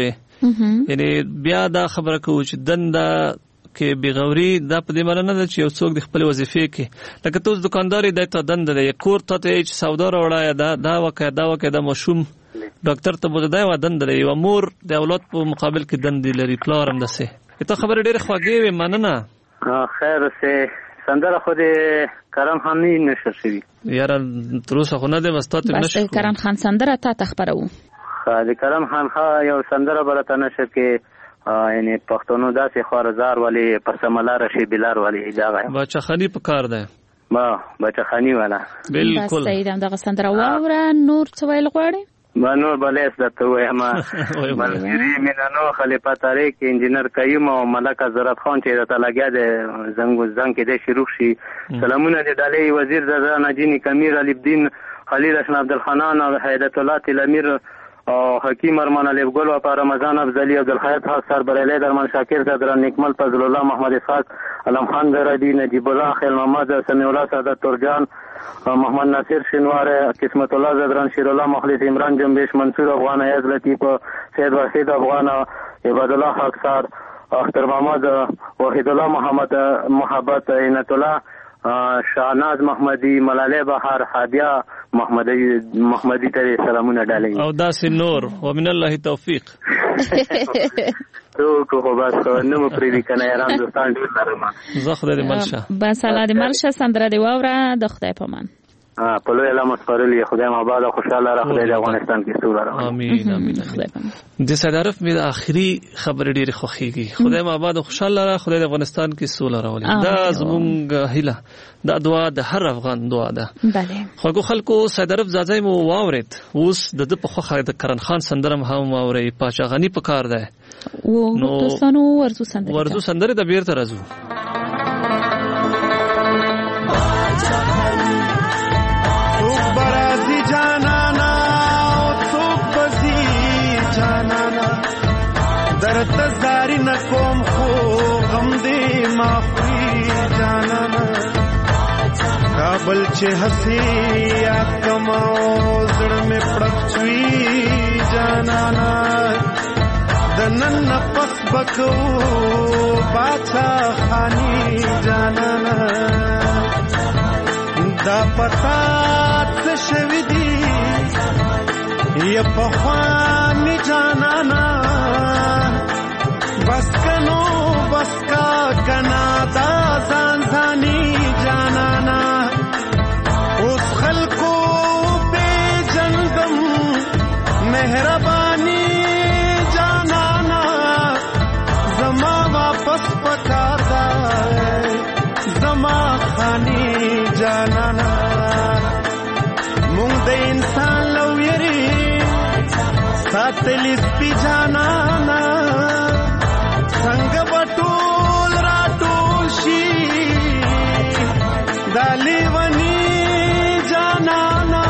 چتاوي یعنی بیا دا خبره کوي چې دنده کې بغوري دا په دې معنی نه چې یو څوک د خپل وظیفې کې لکه توس دکانداري د ته دند دی کور ته چې سودا راوړای دا دا وکړه دا وکړه د مشوم ډاکټر ته بده دا دند دی او مور د اولاد په مقابل کې دند لري پلار هم دسه ته خبره ډیره خواږه وي مننه خیر سه سندره خو دې کرم خان نه نشر شي یار تروسه خو نه ده واستاته نشر بس کرم خان سندره تا تخبرو خالد کرم خان ها یو سندره برته نشر کې یعنی پښتونو داسې خورزار والی پرسملار شي بلار والی دا غي بچا خانی په کار ده ما بچا خانی والا بالکل صحیح ده دغه سندره واوره نور څه ویل غواړي ما نور بلیس دته وایم ملګری مینانو خلیفہ طارق انجینر قیم او ملک حضرت خان چې د تلګیا د زنګ زنګ کې د شروع شي سلامونه د ډالۍ وزیر د نجینی کمیر علي الدین خلیل حسن عبد الحنان او هیدت الله تلمیر او حکیم ارمان علی ګل او رمضان افضلی عبد الخیات خاص سربر علی درمان شاکر صدر نکمل فضل الله محمد اسحاق علم خان درادی نجیب الله خیل محمد سمیع الله سعادت ترجان محمد ناصر شنوار قسمت الله زدران شیر الله مخلص عمران جنبش منصور افغان ایاز لطیف سید وحید افغان عباد الله حق سار اختر محمد وحید الله محمد محبت عینت الله شاهناز محمدی ملاله بهار حادیه محمدی محمدی ته سلامونه ډالې او داسې نور ومن الله توفیق تو کو بس نو پرې دي کنه یاران دوستان ډیر لرم زه خدای دې مرشه بس الله دې مرشه سندره دی واوره د خدای په مان ها په لوی علامت فرلی خدای ما بعد خوشاله را خدای د افغانستان کې سوله را امين امين خدای په مان د صدرف مې اخري خبر ډیره خوخيږي خدای ما بعد خوشاله را خدای د افغانستان کې سوله راولي دا زمونږ هیله دا دعا د هر افغان دعا ده bale خو خلکو صدرف زاځي مو واورید اوس د په خوخه د کرن خان سندرم هم واوري پاچا غنی په کار ده نو دوستانو ورزو سندره ورزو سندره د بیرته راځو درتزاری نکوم خو غم دی مافری جانانا کابل چه حسی یاد کماو زڑ میں پڑکچوی جانانا دنن نفس بکو باچا خانی جانانا دا پتات شوی دی یا پخوانی جانانا بس کنو بس ساتلی سپی جانانا څنګه بټول را ټول شي دالی ونی جانانا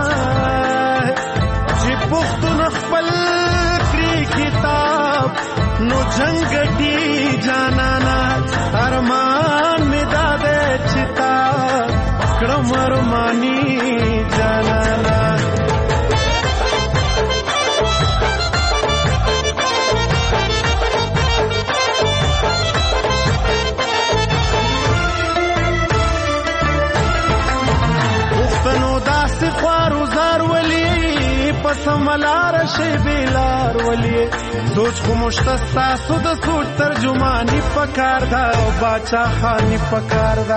چې پښتون خپل کړي کتاب نو جنگټي جانانا ارمان می داده چتا کړم ارمانی جانانا پښتنو داسې خوارو زار ولی پسملار شي بیلار ولی سوچ خو مشتستا سو د سوچ ترجمانی پکار دا او باچا خانی پکار دا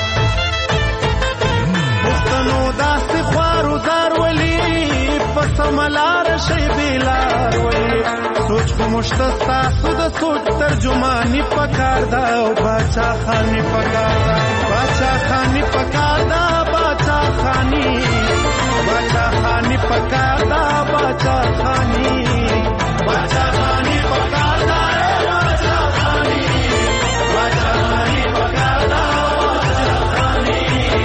پښتنو داسې خوارو زار ولی پسملار شي بیلار ولی سوچ خو مشتستا سو د سوچ ترجمانی پکار دا او باچا خانی پکار دا باچا خانی پکار دا باچا خانی باچا خانی پکار دا باچا خانی باچا خانی پکار دا باچا خانی باچا خانی پکار دا باچا خانی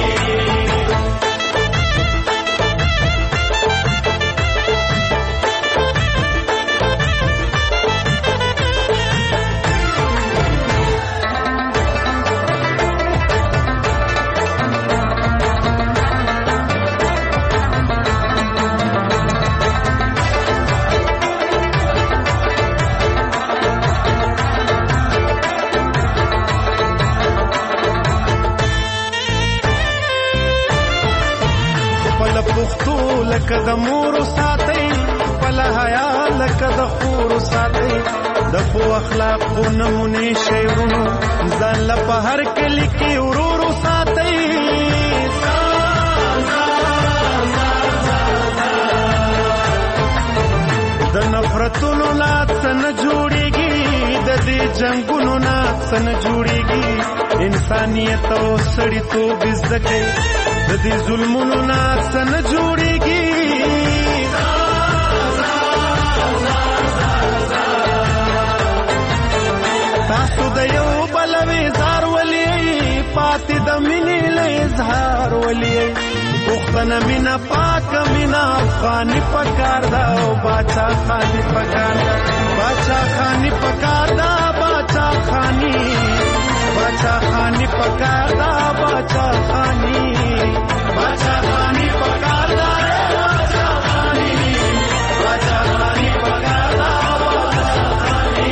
لکه د مور ساتي بل حیا لکه د خور ساتي د خو اخلاق خو نمونه شیرونو ځان له په هر کلی کې ورور ساتي د نفرتونو نات نه جوړيږي د دې جنگونو نات نه جوړيږي انسانيت او سړیتوب زده د دې ظلمونو نات نه جوړيږي تاسو د یو بلوي زار ولي پاتې د مینې له اظهار ولي پښتنه مینا پاک مینا افغاني پکار دا او باچا خاني پکار دا باچا خاني پکار دا باچا خاني باچا خاني پکار دا باچا خاني باچا خاني پکار دا باچا خاني باچا خاني پکار دا باچا خاني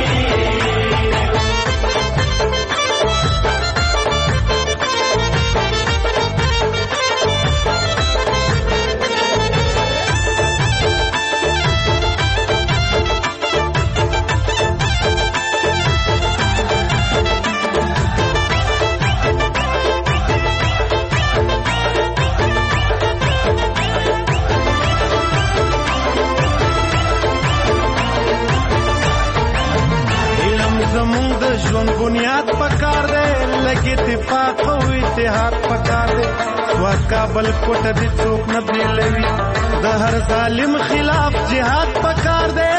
ژوند بنیاد پکار دے لگی اتفاق او اتحاد پکار دے سواد کابل کوټ دې څوک نه بیلوي د هر ظالم خلاف جهاد پکار دے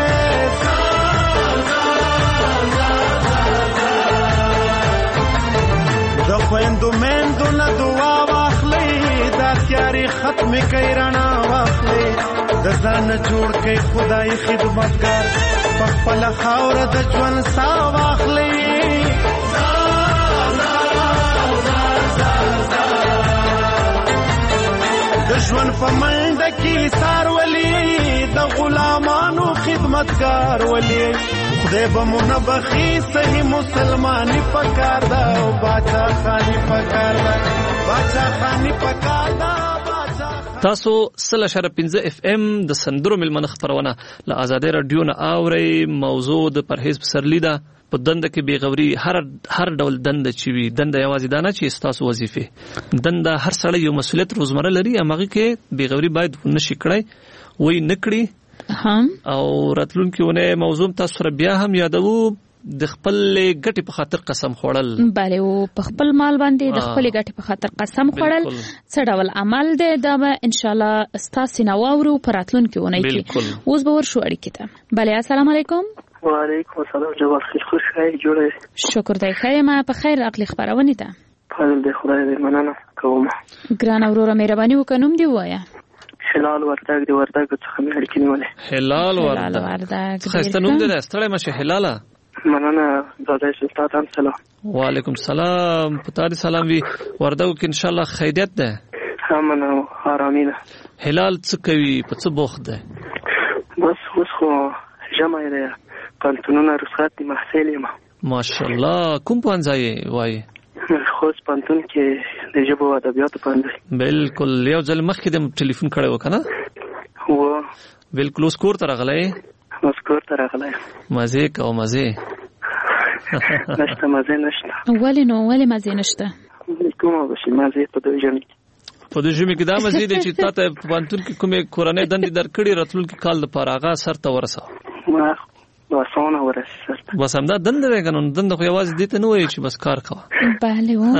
د خويندو مېندو نه دعا واخلې دا تیاری ختم کړي رڼا واخلې د ځان جوړ کړي خدای خدمتګار خپل خاور د ژوند سا واخلې د ژوند په منډه کې سار ولي د غلامانو خدمتګار ولي خدای به مونږ بخي صحیح مسلماني پکار دا او باچا خاني پکار دا باچا خاني پکار دا تاسو سل اشاره پنځه اف ام د سندرو ملمن خبرونه له آزادۍ رادیو نه اوري موضوع د پرهیز پسرلی ده په دنده کې بیغوري هر هر ډول دنده چې وي دنده یوازې دانه چې تاسو وظیفه دنده هر سړی یو مسولیت روزمره لري هغه کې بیغوري باید نشي کړی وای نکړي هم او راتلونکي ونه موضوع تاسو سره بیا هم یادو د خپل ګټې په خاطر قسم خوړل. بله او په خپل مال باندې د خپل ګټې په خاطر قسم خوړل څه ډول عمل دی دا به ان شاء الله ستاسو نه واورو پراتلونکو ونی کې. اوس به ورشو اړیکې ته. بله السلام علیکم. وعلیکم السلام. جواب خیر خوش خیر جوړه. شکر دی خیر ما په خیر عقلی خبرونه ده. فضل د خدای دې مننه کوم. ګران اورور مهرباني وکړم دی وایا. هلال وردګ دی وردګ څخه مې اړیکې نیولې. هلال وردګ خسته نوم دی ستړی مشه هلاله. مننه زادای استاد هم سلام. وعلیکم السلام. پتا دې سلام وی وردګ کې ان شاء الله خیریت ده. امن او آرامي ده. هلال څه کوي په څه بوخت ده؟ بس اوس خو جمع دی پانتونونه رخصت دي محصل یم. ماشاءالله. کوم پانځای وای؟ خوست پانتون کې د ژبو او ادبیاتو پانځای. بالکل. یو ځل مخکې د ټلیفون کړو کنه؟ هو بالکل. اوس کور ته راغلی؟ اوس کور ته راغلی. مزه کو مزه نشته مزه نشته. ولې نو ولې مزه نشته؟ کومه بشي مزه په دوی ژمي په دوی ژمي کې دا مزه دي چې تاسو په پانتون کې کومه کورنۍ دندې درکړي راتلونکي کال د پاراغه سر ته ورسو. ما واسونه ورسره بس همدا دند دی کنه دند خو یوازې دې ته نه وایي چې بس کار کوه. بله و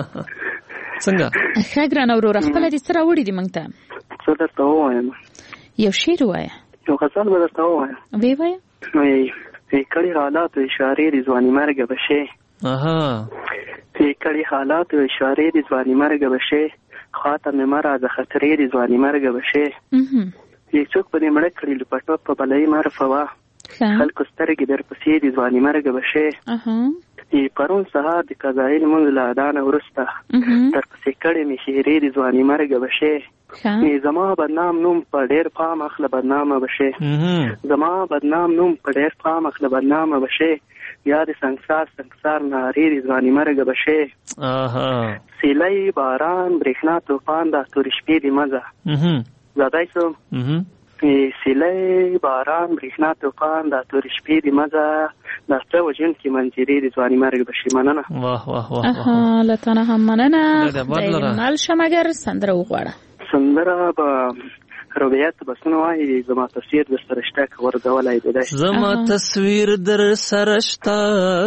څنګه ښه ګران اورور خپل دې سره وړي دي مونږ ته څه درته وایم یو شعر وایه یو غزل به درته وایم وی وایه وی فی کړي حالات و اشاره د ځواني مرګ بشه. اها. فی کړي حالات و اشاره د ځواني مرګ بشه خاتم مرا د خطرې د ځواني مرګ بشه. یی څوک په دې مړ کړي لپټو په بلای معرفوا خلکو سترګې در پسې د ځواني مرګ بشه. اها. ای پرون سهار د قضایل مونږ لا دانه ورسته در پسې کړي می شهرې د ځواني مرګ بشه. ای زما بدنام نوم په ډېر پام اخله بدنامه بشه. زما بدنام نوم په ډېر پام اخله بدنامه بشه. یا د سنگسار سنگسار ناری د ځواني مرګ بشه. اها. سیلای باران برېښنا طوفان د تور شپې د مزه. زادای سو. سیلای باران برېښنا طوفان د تور شپې د مزه د څو وجن کې منځري د ځواني مرګ بشي. مننه. واه واه واه. اها لته هم مننه. د مال شمګر سندره وغواړه. سندره به روایت بسنه وایي زما تصویر در سرشته ورغولای دی. زما تصویر در سرشته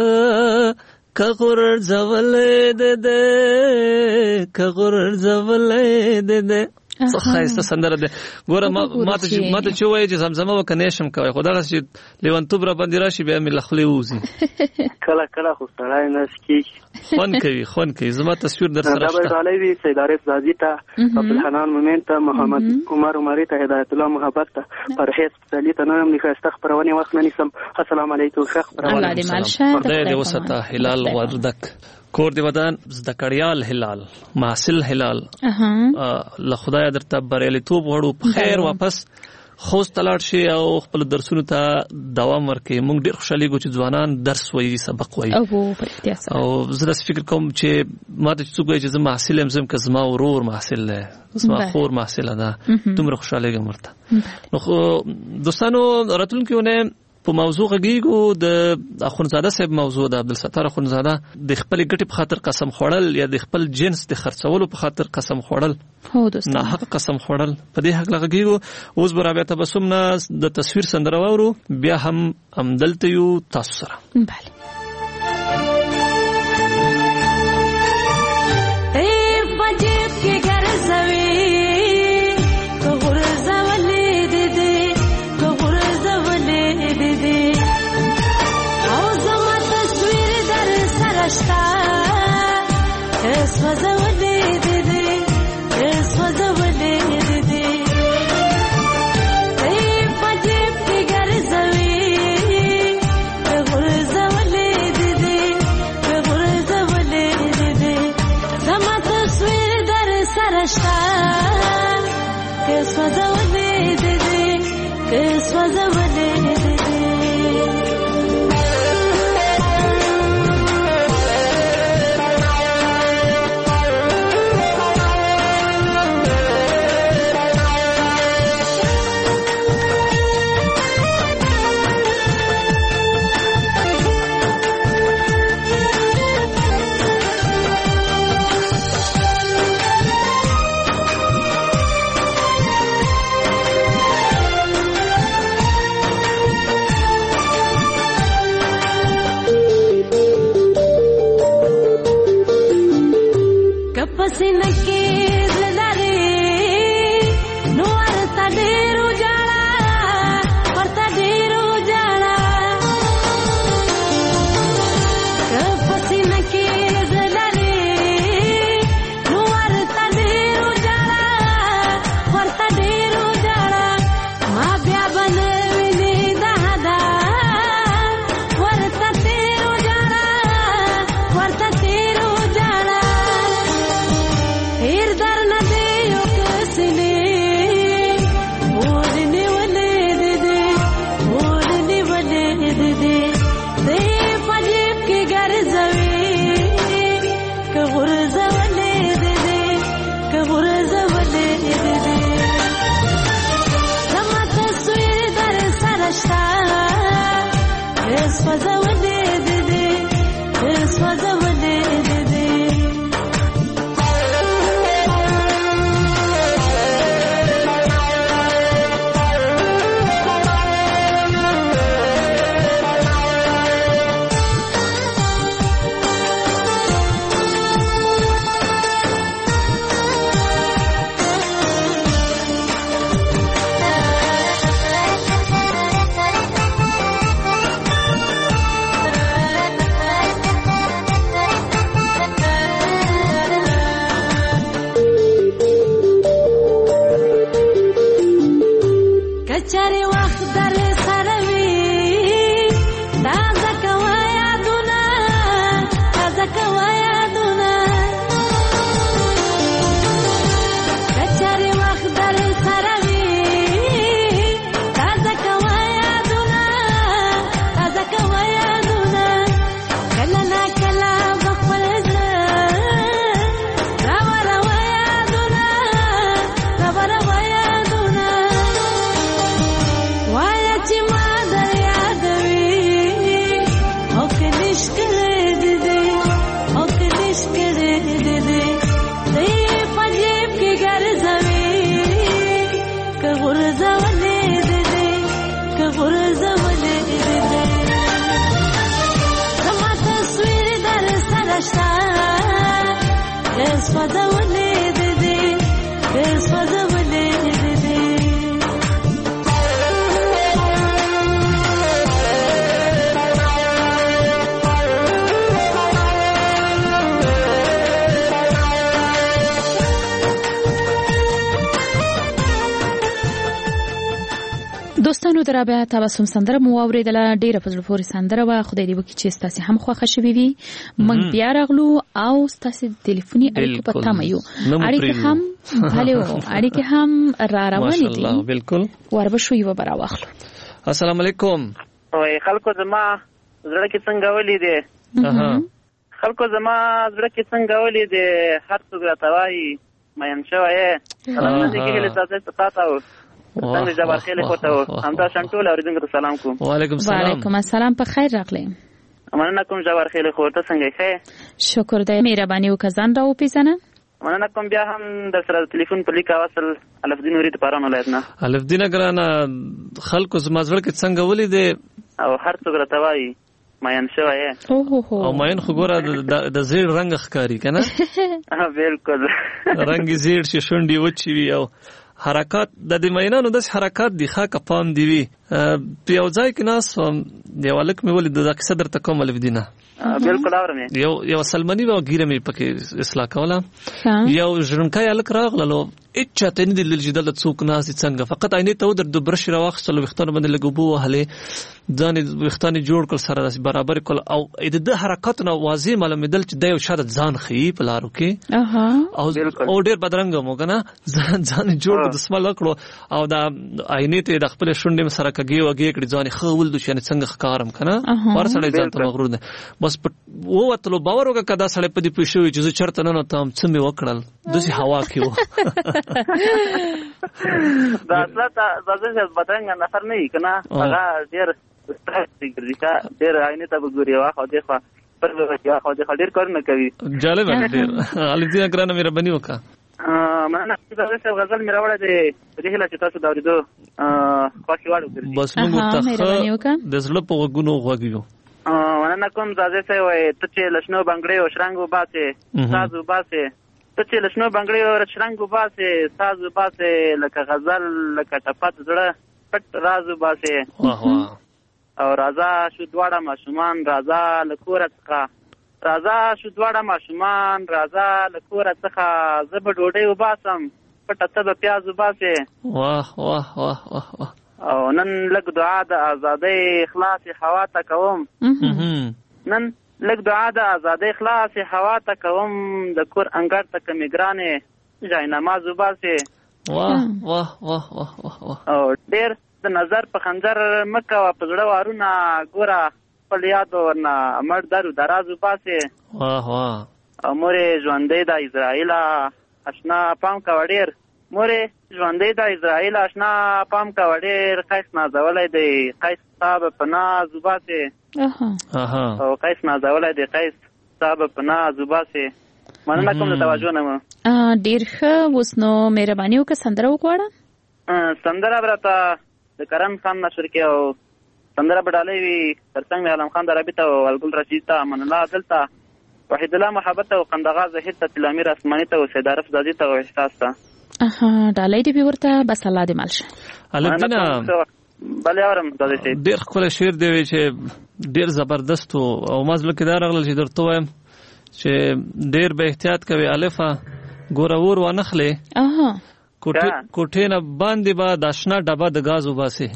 کغور زولې ده کغور زولې ده. څه خایسته سندره ده. ګوره ما ماته ماته چې وایي چې زمزمه وکنه شم کوي خدا چې لیوانتوب را باندې راشي بیا مې لخلې وځي. کله کله خو سړی نه سکی خون کوي خون کوي. زما تصویر در سره شته. دا به وی سید عارف زادی ته عبدالحنان مومن ته محمد عمر عمری ته هدایت الله محبت ته پرهیز سلی ته نام لیکه استخبرونی وخت نه نیسم. السلام علیکم شیخ پروانه. الله دې مال شه. خدای دې وسته. هلال وردک کور دی ودان زدکړیال هلال محصل هلال. اها. له خدای درته بریالیتوب غواړو په خیر واپس خوست لاړ شي او خپل درسونو ته دوام ورکړي. موږ ډېر خوشاله ګو چې ځوانان درس وایي سبق وایي او زه داسې فکر کوم چې ما ته څوک وایي چې زه محصل یم زم که زما ورور محصل دی زما خور محصله ده دومره خوشاله ګم ورته. نو دوستانو راتلونکي اونۍ په موضوع غږیږو د اخونزاده صاحب موضوع د عبدالستار اخونزاده د خپل ګټې په خاطر قسم خوړل یا د خپل جنس د خرڅولو په خاطر قسم خوړل. هو دوستان نه حق قسم خوړل په دې حق لغږیږو. اوس به رابطه تبسم نه د تصویر سندره واورو بیا هم همدلته یو تاسو سره. بله پسینه کې زلداري نو ورته ډېرو جاړه ورته ډېرو جاړه که پسینه کې زلداري نو ورته ډېرو جاړه ورته ډېرو جاړه ما بیا بنه ویني دهدا ورته تیرو جاړه ورته تیرو جاړه هیر در نه دی یو کسلی ولنی ولې دې ولنی ولې دې دې پجیب کې ګرځوي که ورځولې دې که ورځولې دې زما تصویر در سره شته اس فزولې دې اس فزولې دې کچاري وخت در سره وي تازه کوه یادونه تازه کوه یادونه کچاري وخت در سره وي تازه کوه یادونه تازه کوه یادونه کله نا کله بخپل زړه راوروه یادونه راوروه یادونه وایا چې ما در یادوي او که نشکره دې او که نشکره دې دې په جیب کې ګرځوي که غورځولې دې که غورځولې دې زما تصویر در سره شته که سوځولې دې که سوځولې دې دوستانو درابه تبسم سندره مو اوریدله ډیره په زړه پورې سندره وا خدای دې وکړي چې ستاسو هم خوښه شوي وي موږ بیا راغلو او ستاسو ټلیفوني اړیکو په تمه یو اړیکې هم بهله اړیکې هم را روانې دي ماشاءالله بالکل وربشو یو برا واخلو السلام علیکم وای خلکو زما زړه کې څنګه ولې دي خلکو زما زړه کې څنګه ولې دي هر څوک راته وایي مین شوی سلام دې کې له تاسو څخه تاسو څنګه جواب خېله کوته همدا شنټول اوریدونکو ته سلام کوم وعلیکم السلام وعلیکم السلام په خیر راغلی مننه کوم جواب خېله کوته څنګه ښه شکر دې مهرباني وکړه راو پیژنه مننه کوم بیا هم در سره ټلیفون په لیکا وصل الف دین ورته پاران ولایت نه الف دین ګرانه خلکو زما زړه کې څنګه ولې دي او هر څوک راته وایي ماین شوی او هو هو او ماین خو ګوره د زیړ رنگ ښکاری کنه بالکل رنگ زیړ چې شونډي وچی وي او حرکات د دې مینانو د حرکات دی خاکه پام دی وی په یو ځای کې ناس دیوالک مې ولې د قصه درته کوم الف دینه بالکل اورم یو یو سلمانی و ګیره مې پکې اصلاح کوله یو ژرنکای الک راغللو اچا ته نه د جدل څوک ناس څنګه فقط عینې ته در د برش راوخصلو وختونه باندې لګوبو وهله ځان وختونه جوړ کول سره برابر کول او د حرکتونو واضح معلومېدل چې د یو شاده ځان خي په لارو کې اها او ډېر بدرنګ مو کنه ځان ځان جوړ د سمال کړو او د عینې ته د خپل شونډې سره کګي وګي کړي ځان خو ول د شنه څنګه ښکارم کنه ورسره ځان ته مغرور نه بس وو وتلو باور وکړه کدا سره په دې پښوی چې چرته نه تام څه می وکړل دسي هوا کې و دا اصله تاسو څه بدرنګ نفر نه کنه هغه ډېر ستاسو ډېر عینې ته وګوري واخو دې خو پر وګوري خو دې ډېر کار نه کوي جالب ډېر علي دې اګرانه مهرباني وکړه مننه تاسو غزل مې راوړې دې دې هله چې تاسو دا ورېدو پاکي واړو کړی بس موږ ته د زړه په وګونو غوږیو مننه کوم زازه سه وای ته چې لښنو بنگړې او شرنګ وباسه تاسو وباسه ته چې له شنو بنګړیو رچرنګ وباسې ساز وباسې لکه غزل لکه ټپت زړه پټ راز وباسې او راځه شو دواړه ماشومان راځه له کوره څخه راځه شو دواړه ماشومان راځه له کوره څخه زه به ډوډۍ وباسم پټه ته به پیاز وباسې واه واه واه واه واه او نن لږ دعا د ازادۍ خلاصې هوا ته کوم نن لږ دعا د ازادۍ خلاصې هوا ته کوم د کور انګړ ته که مې ګرانې جای نماز وباسې واه واه واه واه واه او ډېر د نظر په خنجر مه کوه په زړه وارونه ګوره خپل یاد ورنه مړ درو دراز وباسې واه واه او مورې ژوندی د اسرائیله اشنا پام کوه ډېر مورې ژوندی د اسرائیل اشنا پام کوه ډېر قیس نازولی دی قیس ستا به په ناز وباسې او قیس نازولی دی قیس ستا به په ناز وباسې مننه کوم د توجه نه مو ډېر ښه اوس نو مهرباني وکړه سندره وغواړه سندره به راته د کرم خان نشر کې او سندره به ډالۍ وي ترڅنګ مې علم خان درابي ته او الګل رشید ته امان الله عادل ته وحید الله محبت ته او قندغا زهیر ته تلامیر اسماني ته او سید عارف زادي ته او احساس ته اها ډالۍ دې ورته بس الله دې مال شه البته بلې اورم د دې ډېر خپل شعر دی چې ډېر زبردست او مازل کې دا راغلی چې درته وایم چې ډېر به احتیاط کوي الفا ګورور و نخلې اها کوټې نه باندې به د اشنا ډبه د غاز وباسي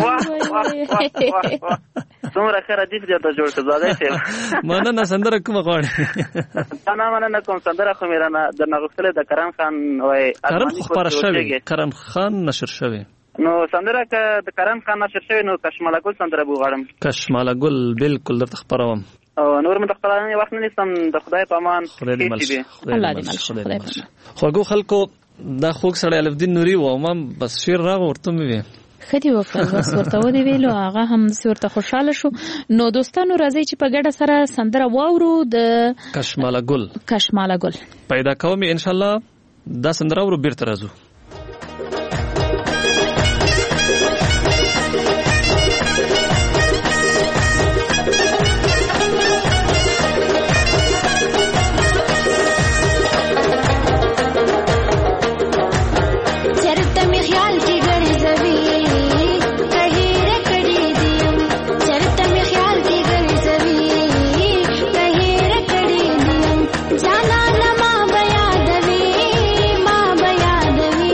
څومره ښه ردیف دی ته جوړ کړ زاده شه مننه سندره کوم غواړي تا نه مننه کوم سندره خو مې رانه درنه غوښتلې د کرم خان وای کرم خبر شوی کرم خان نشر شوی نو سندره که د کرم خان نشر شوی نو کشماله ګل سندره بوغړم کشماله ګل بالکل درته خبروم او نور مې د خپلانه وخت نه نیسم د خدای په امان الله دې مل خدای خو خلکو دا خوږ سړی الفدین نوري و ما بس شعر راغ ورته مې خدي وکړ بس ورته ودی ویلو هغه هم ورته خوشاله شو نو دوستانو راځي چې په ګډه سره سندره واورو د کشماله ګل کشماله ګل پیدا کوم ان شاء الله دا سندره ورو بیرته راځو जाना न माँ बया दवी माँ बया दवी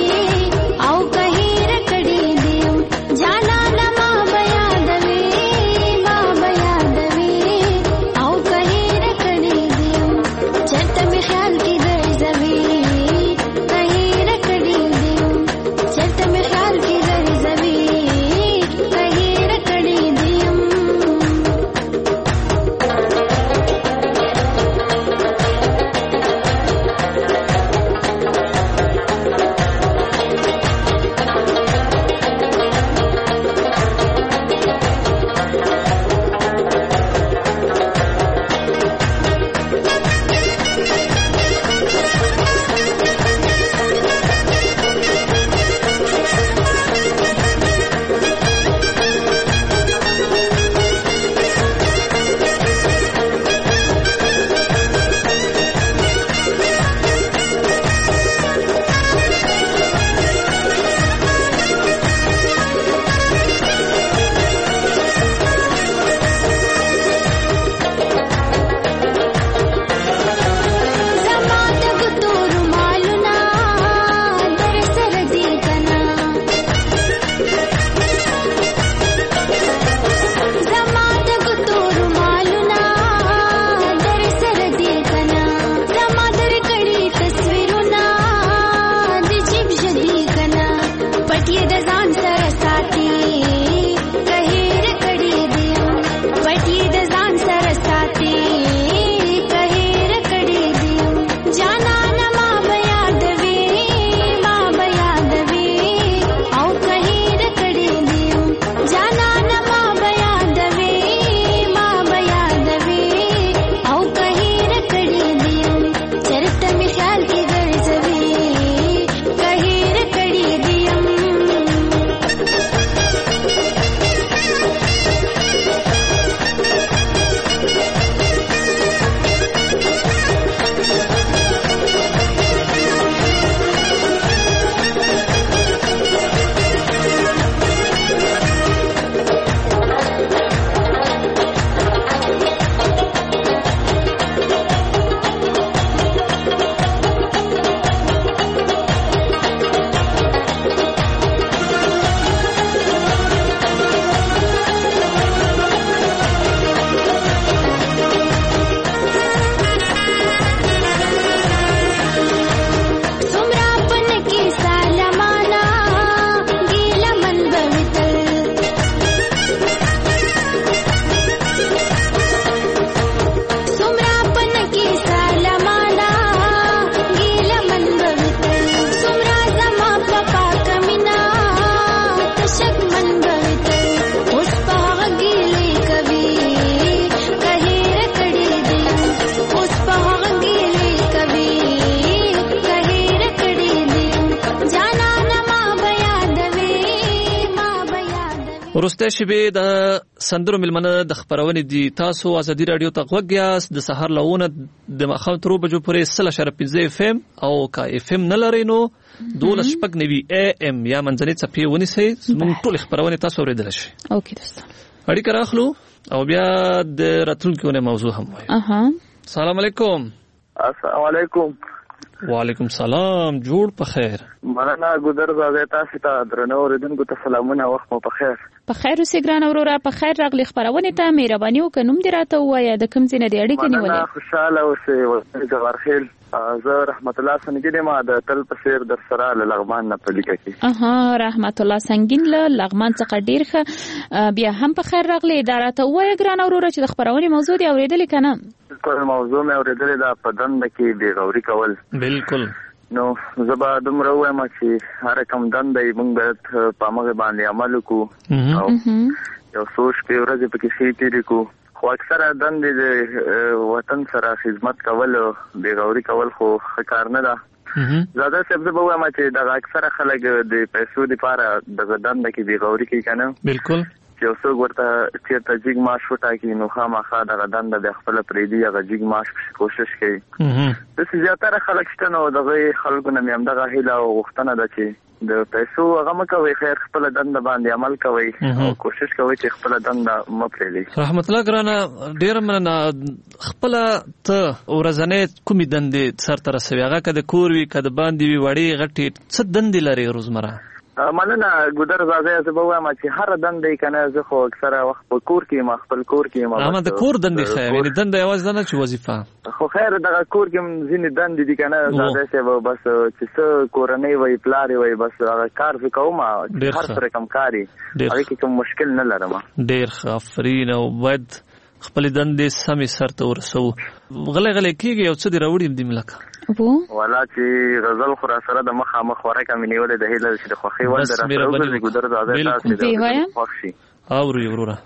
ورسته شبه د سندرو ملمنه د خبرونه دي تاسو ازادي رادیو ته غوږیاس د سحر لونه د مخاو تر بجو پورې سل اشاره پنځه اف ام او کا اف ام نه لري نو دوله شپږ نوي ا ام یا منځنۍ صفحه ونیسئ موږ ټول خبرونه تاسو اوریدل شي. اوکې دوست اړیکه راخلو او بیا د راتلونکو موضوع هم وایو. اها السلام علیکم. السلام علیکم. وعلیکم سلام. جوړ په خیر. مننه ګودر زاده تاسو ته درنو اوریدونکو ته سلامونه. وخت مو په خیر. په خیر اوسې ګران وروره. په خیر راغلی خبرونه ته مهرباني وکړئ. نوم دې راته ووایه د کوم ځای نه دی اړیکه نیولې؟ مننه خوشاله اوسې جوارخیل. زه رحمت الله سنگین ما د تل په سیر در سره له لغمان نه په لیکه کې. اها رحمت الله سنگین له لغمان څخه ډیر ښه. بیا هم په خیر راغلی. دا راته ووایه ګران وروره چې د خبرونه موضوع دی اوریدلې که نه؟ بالکل موضوع مې اورېدلې ده په دنده کې بېغوري کول. بالکل. نو زه به دومره ووایم چې هر کوم دنده یې موږ باید په همغې باندې عمل وکړو او یو څو شپې ورځې پکې ښې تېرې کړو. خو اکثره دندې د وطن سره خدمت کول بېغوري کول خو ښه کار نه ده. زاده صاحب زه به ووایم چې دغه اکثره خلک د پیسو دپاره دغه دنده کې بېغوري کوي که نه. بالکل. چې یو څوک ورته چېرته جګ معاش وټاکي نو خامخا دغه دنده بیا خپله پرېږدي هغه جګ معاش پسې کوشش کوي. داسې زیاتره خلک شته نو دغه خلکو نه مې همدغه هیله او غوښتنه ده چې د پیسو هغه مه کوئ، خیر خپله دنده باندې عمل کوئ او کوشش کوئ چې خپله دنده مه پرېږدئ. رحمت الله ګرانه ډېره مننه. خپله ته ورځنۍ کومې دندې سرته رسوي؟ هغه که د کور وي که د باندې وي وړې غټې څه دندې لري روزمره؟ مننه ګودر زاده. زه به ووایم چې هره دنده یې که نه زه خو اکثره وخت په کور کې یم، خپل کور کې یم. اما د کور دندې ښه یعنې دنده یوازې دا نه چې وظیفه خو خیر دغه کور کې هم ځینې دندې دي که نه زاده صاحب، بس چې څه کورنۍ وایي پلار یې وایي بس هغه کار زه کوم هر څه رقم کار یې هغې کې کوم مشکل نه لرم. ډېر ښه آفرین. او باید خپلې دندې سمې سرته ورسوو. غلی غلی کېږي یو څه دې راوړي دي ملکه والا چې غزل خو را سره د مخامخ ورکه مې نیولې د هیله چې د خوښۍ ول د را سره وګرځي ګودر زاده تاسې د خوښ شي. اورو یې وروره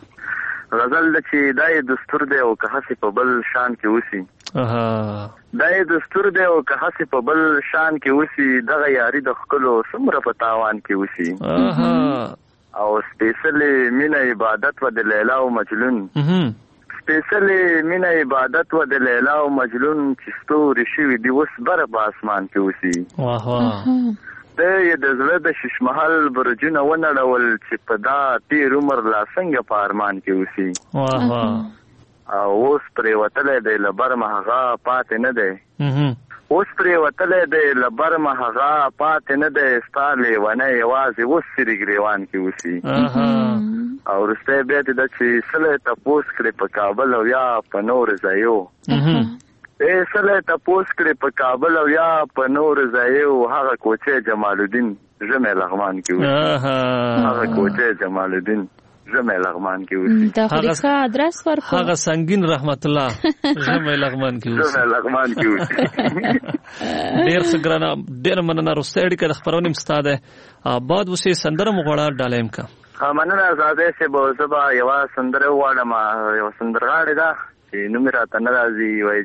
غزل ده چې دا یې دستور دی او که هسې په بل شان کې اوسي. دا یې دستور دی او که هسې په بل شان کې اوسي، دغه یاري د ښکلو څومره په تاوان کې اوسي. او سپېڅلې مینه عبادت و د لیلا او مجنون، سپېڅلې مینه عبادت و د لیلا او مجنون چې ستوري شوي دي اوس بره په اسمان کې اوسي. ته یې د زړه د ششمحل برجونه ونړول چې په دا تېر عمر لا څنګه په ارمان کې اوسي. او اوس پرې وتلی دی له برمه هغه پاتې نه دی، اوس پرې وتلی دی له برمه هغه پاتې نه دی، ستا لیونی یوازې اوس سري ګریوان کې اوسي. او وروستی بیا دې ده چې سلی تپوس کړې په کابل او یا په نورو ځایو، ای سلی تپوس کړې په کابل او یا په نورو ځایو، هغه کوچی جمال الدین ژمی لغمان کې اوسي، هغه کوچی جمال الدین ژمی لغمان کې اوسي. دا خو دې ښه ادرس ورکړو. هغه سنگین رحمت الله ژمی لغمان کې اوسي، ژمی لغمان کې اوسي. ډېر ښه ګرانه، ډېره مننه. وروستۍ اړیکه د خپرونې هم ستا دی. آباد اوسې سندره مو غواړه ډاله یم که؟ مننه زاده صاحب. زه به یوه سندره وغواړم، یوه سندرغاړې ده چې نوم یې راته نه راځي، وایي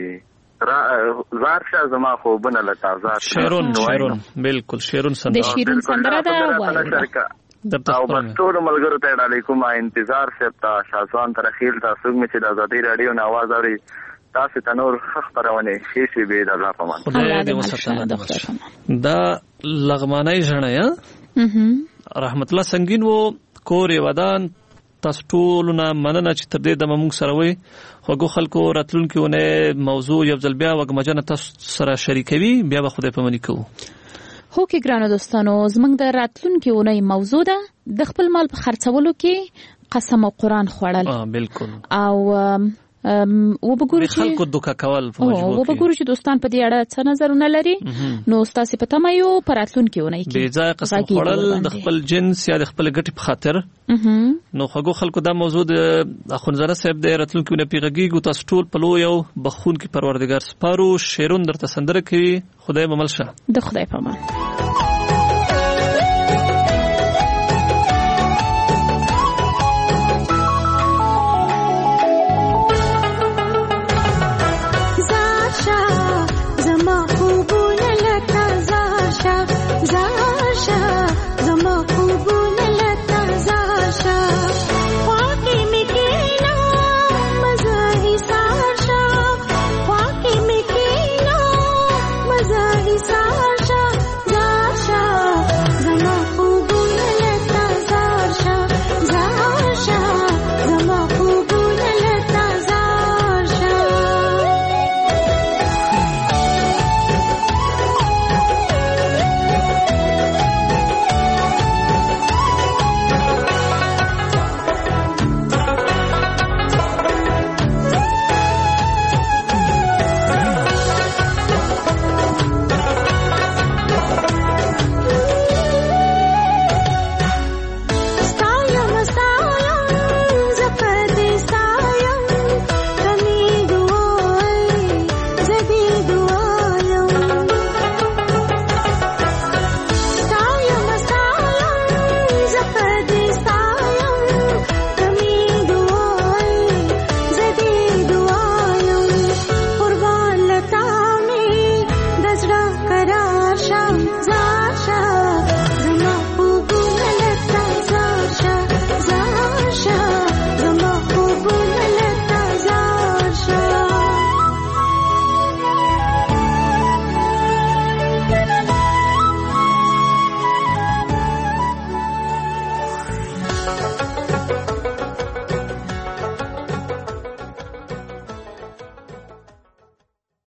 چې زار شه زما خوبونه له تازه. شیرون شیرون بالکل شیرون سندره د شیرون سندره ده وایي. او بس ټولو ملګرو ته ډالۍ کوم انتظار صاحب ته، شازوان ته، رخیل ته، څوک مې چې د ازادۍ راډیو نه اواز اوري تاسې ته نور ښه خپرونې ښې شېبې د الله په امان. خدای دې وساتله. دا لغمانی ژړی رحمت الله سنگین وو کور یې ودان. تاسو ټولو نه مننه چې تر دې دمه موږ سره وئ. خوږو خلکو راتلونکې اونۍ موضوع یو ځل بیا وږمجنه تاسو سره شریکوي، بیا به خدای پاماني کوو. هو کې ګرانو دوستانو زموږ د راتلونکې اونۍ موضوع ده د خپل مال په خرڅولو کې قسم او قرآن خوړل. بالکل. او و بګورو چې خلکو دوکه کول په مجبور کې، و بګورو چې دوستان په دې اړه څه نظرونه لري. نو تاسو په تمه یو په راتلونکې اونۍ کې بې ځایه قسم خوړل د خپل جنس یا د خپل ګټې په خاطر. نو خوږو خلکو دا موضوع د اخوندزاده صاحب د راتلونکې اونۍ پیغږیږو. تاسو ټول په لوی او بخښونکي پروردګار سپارو. شیرون درته سندره کوي. خدای به مل شه. د خدای په امان.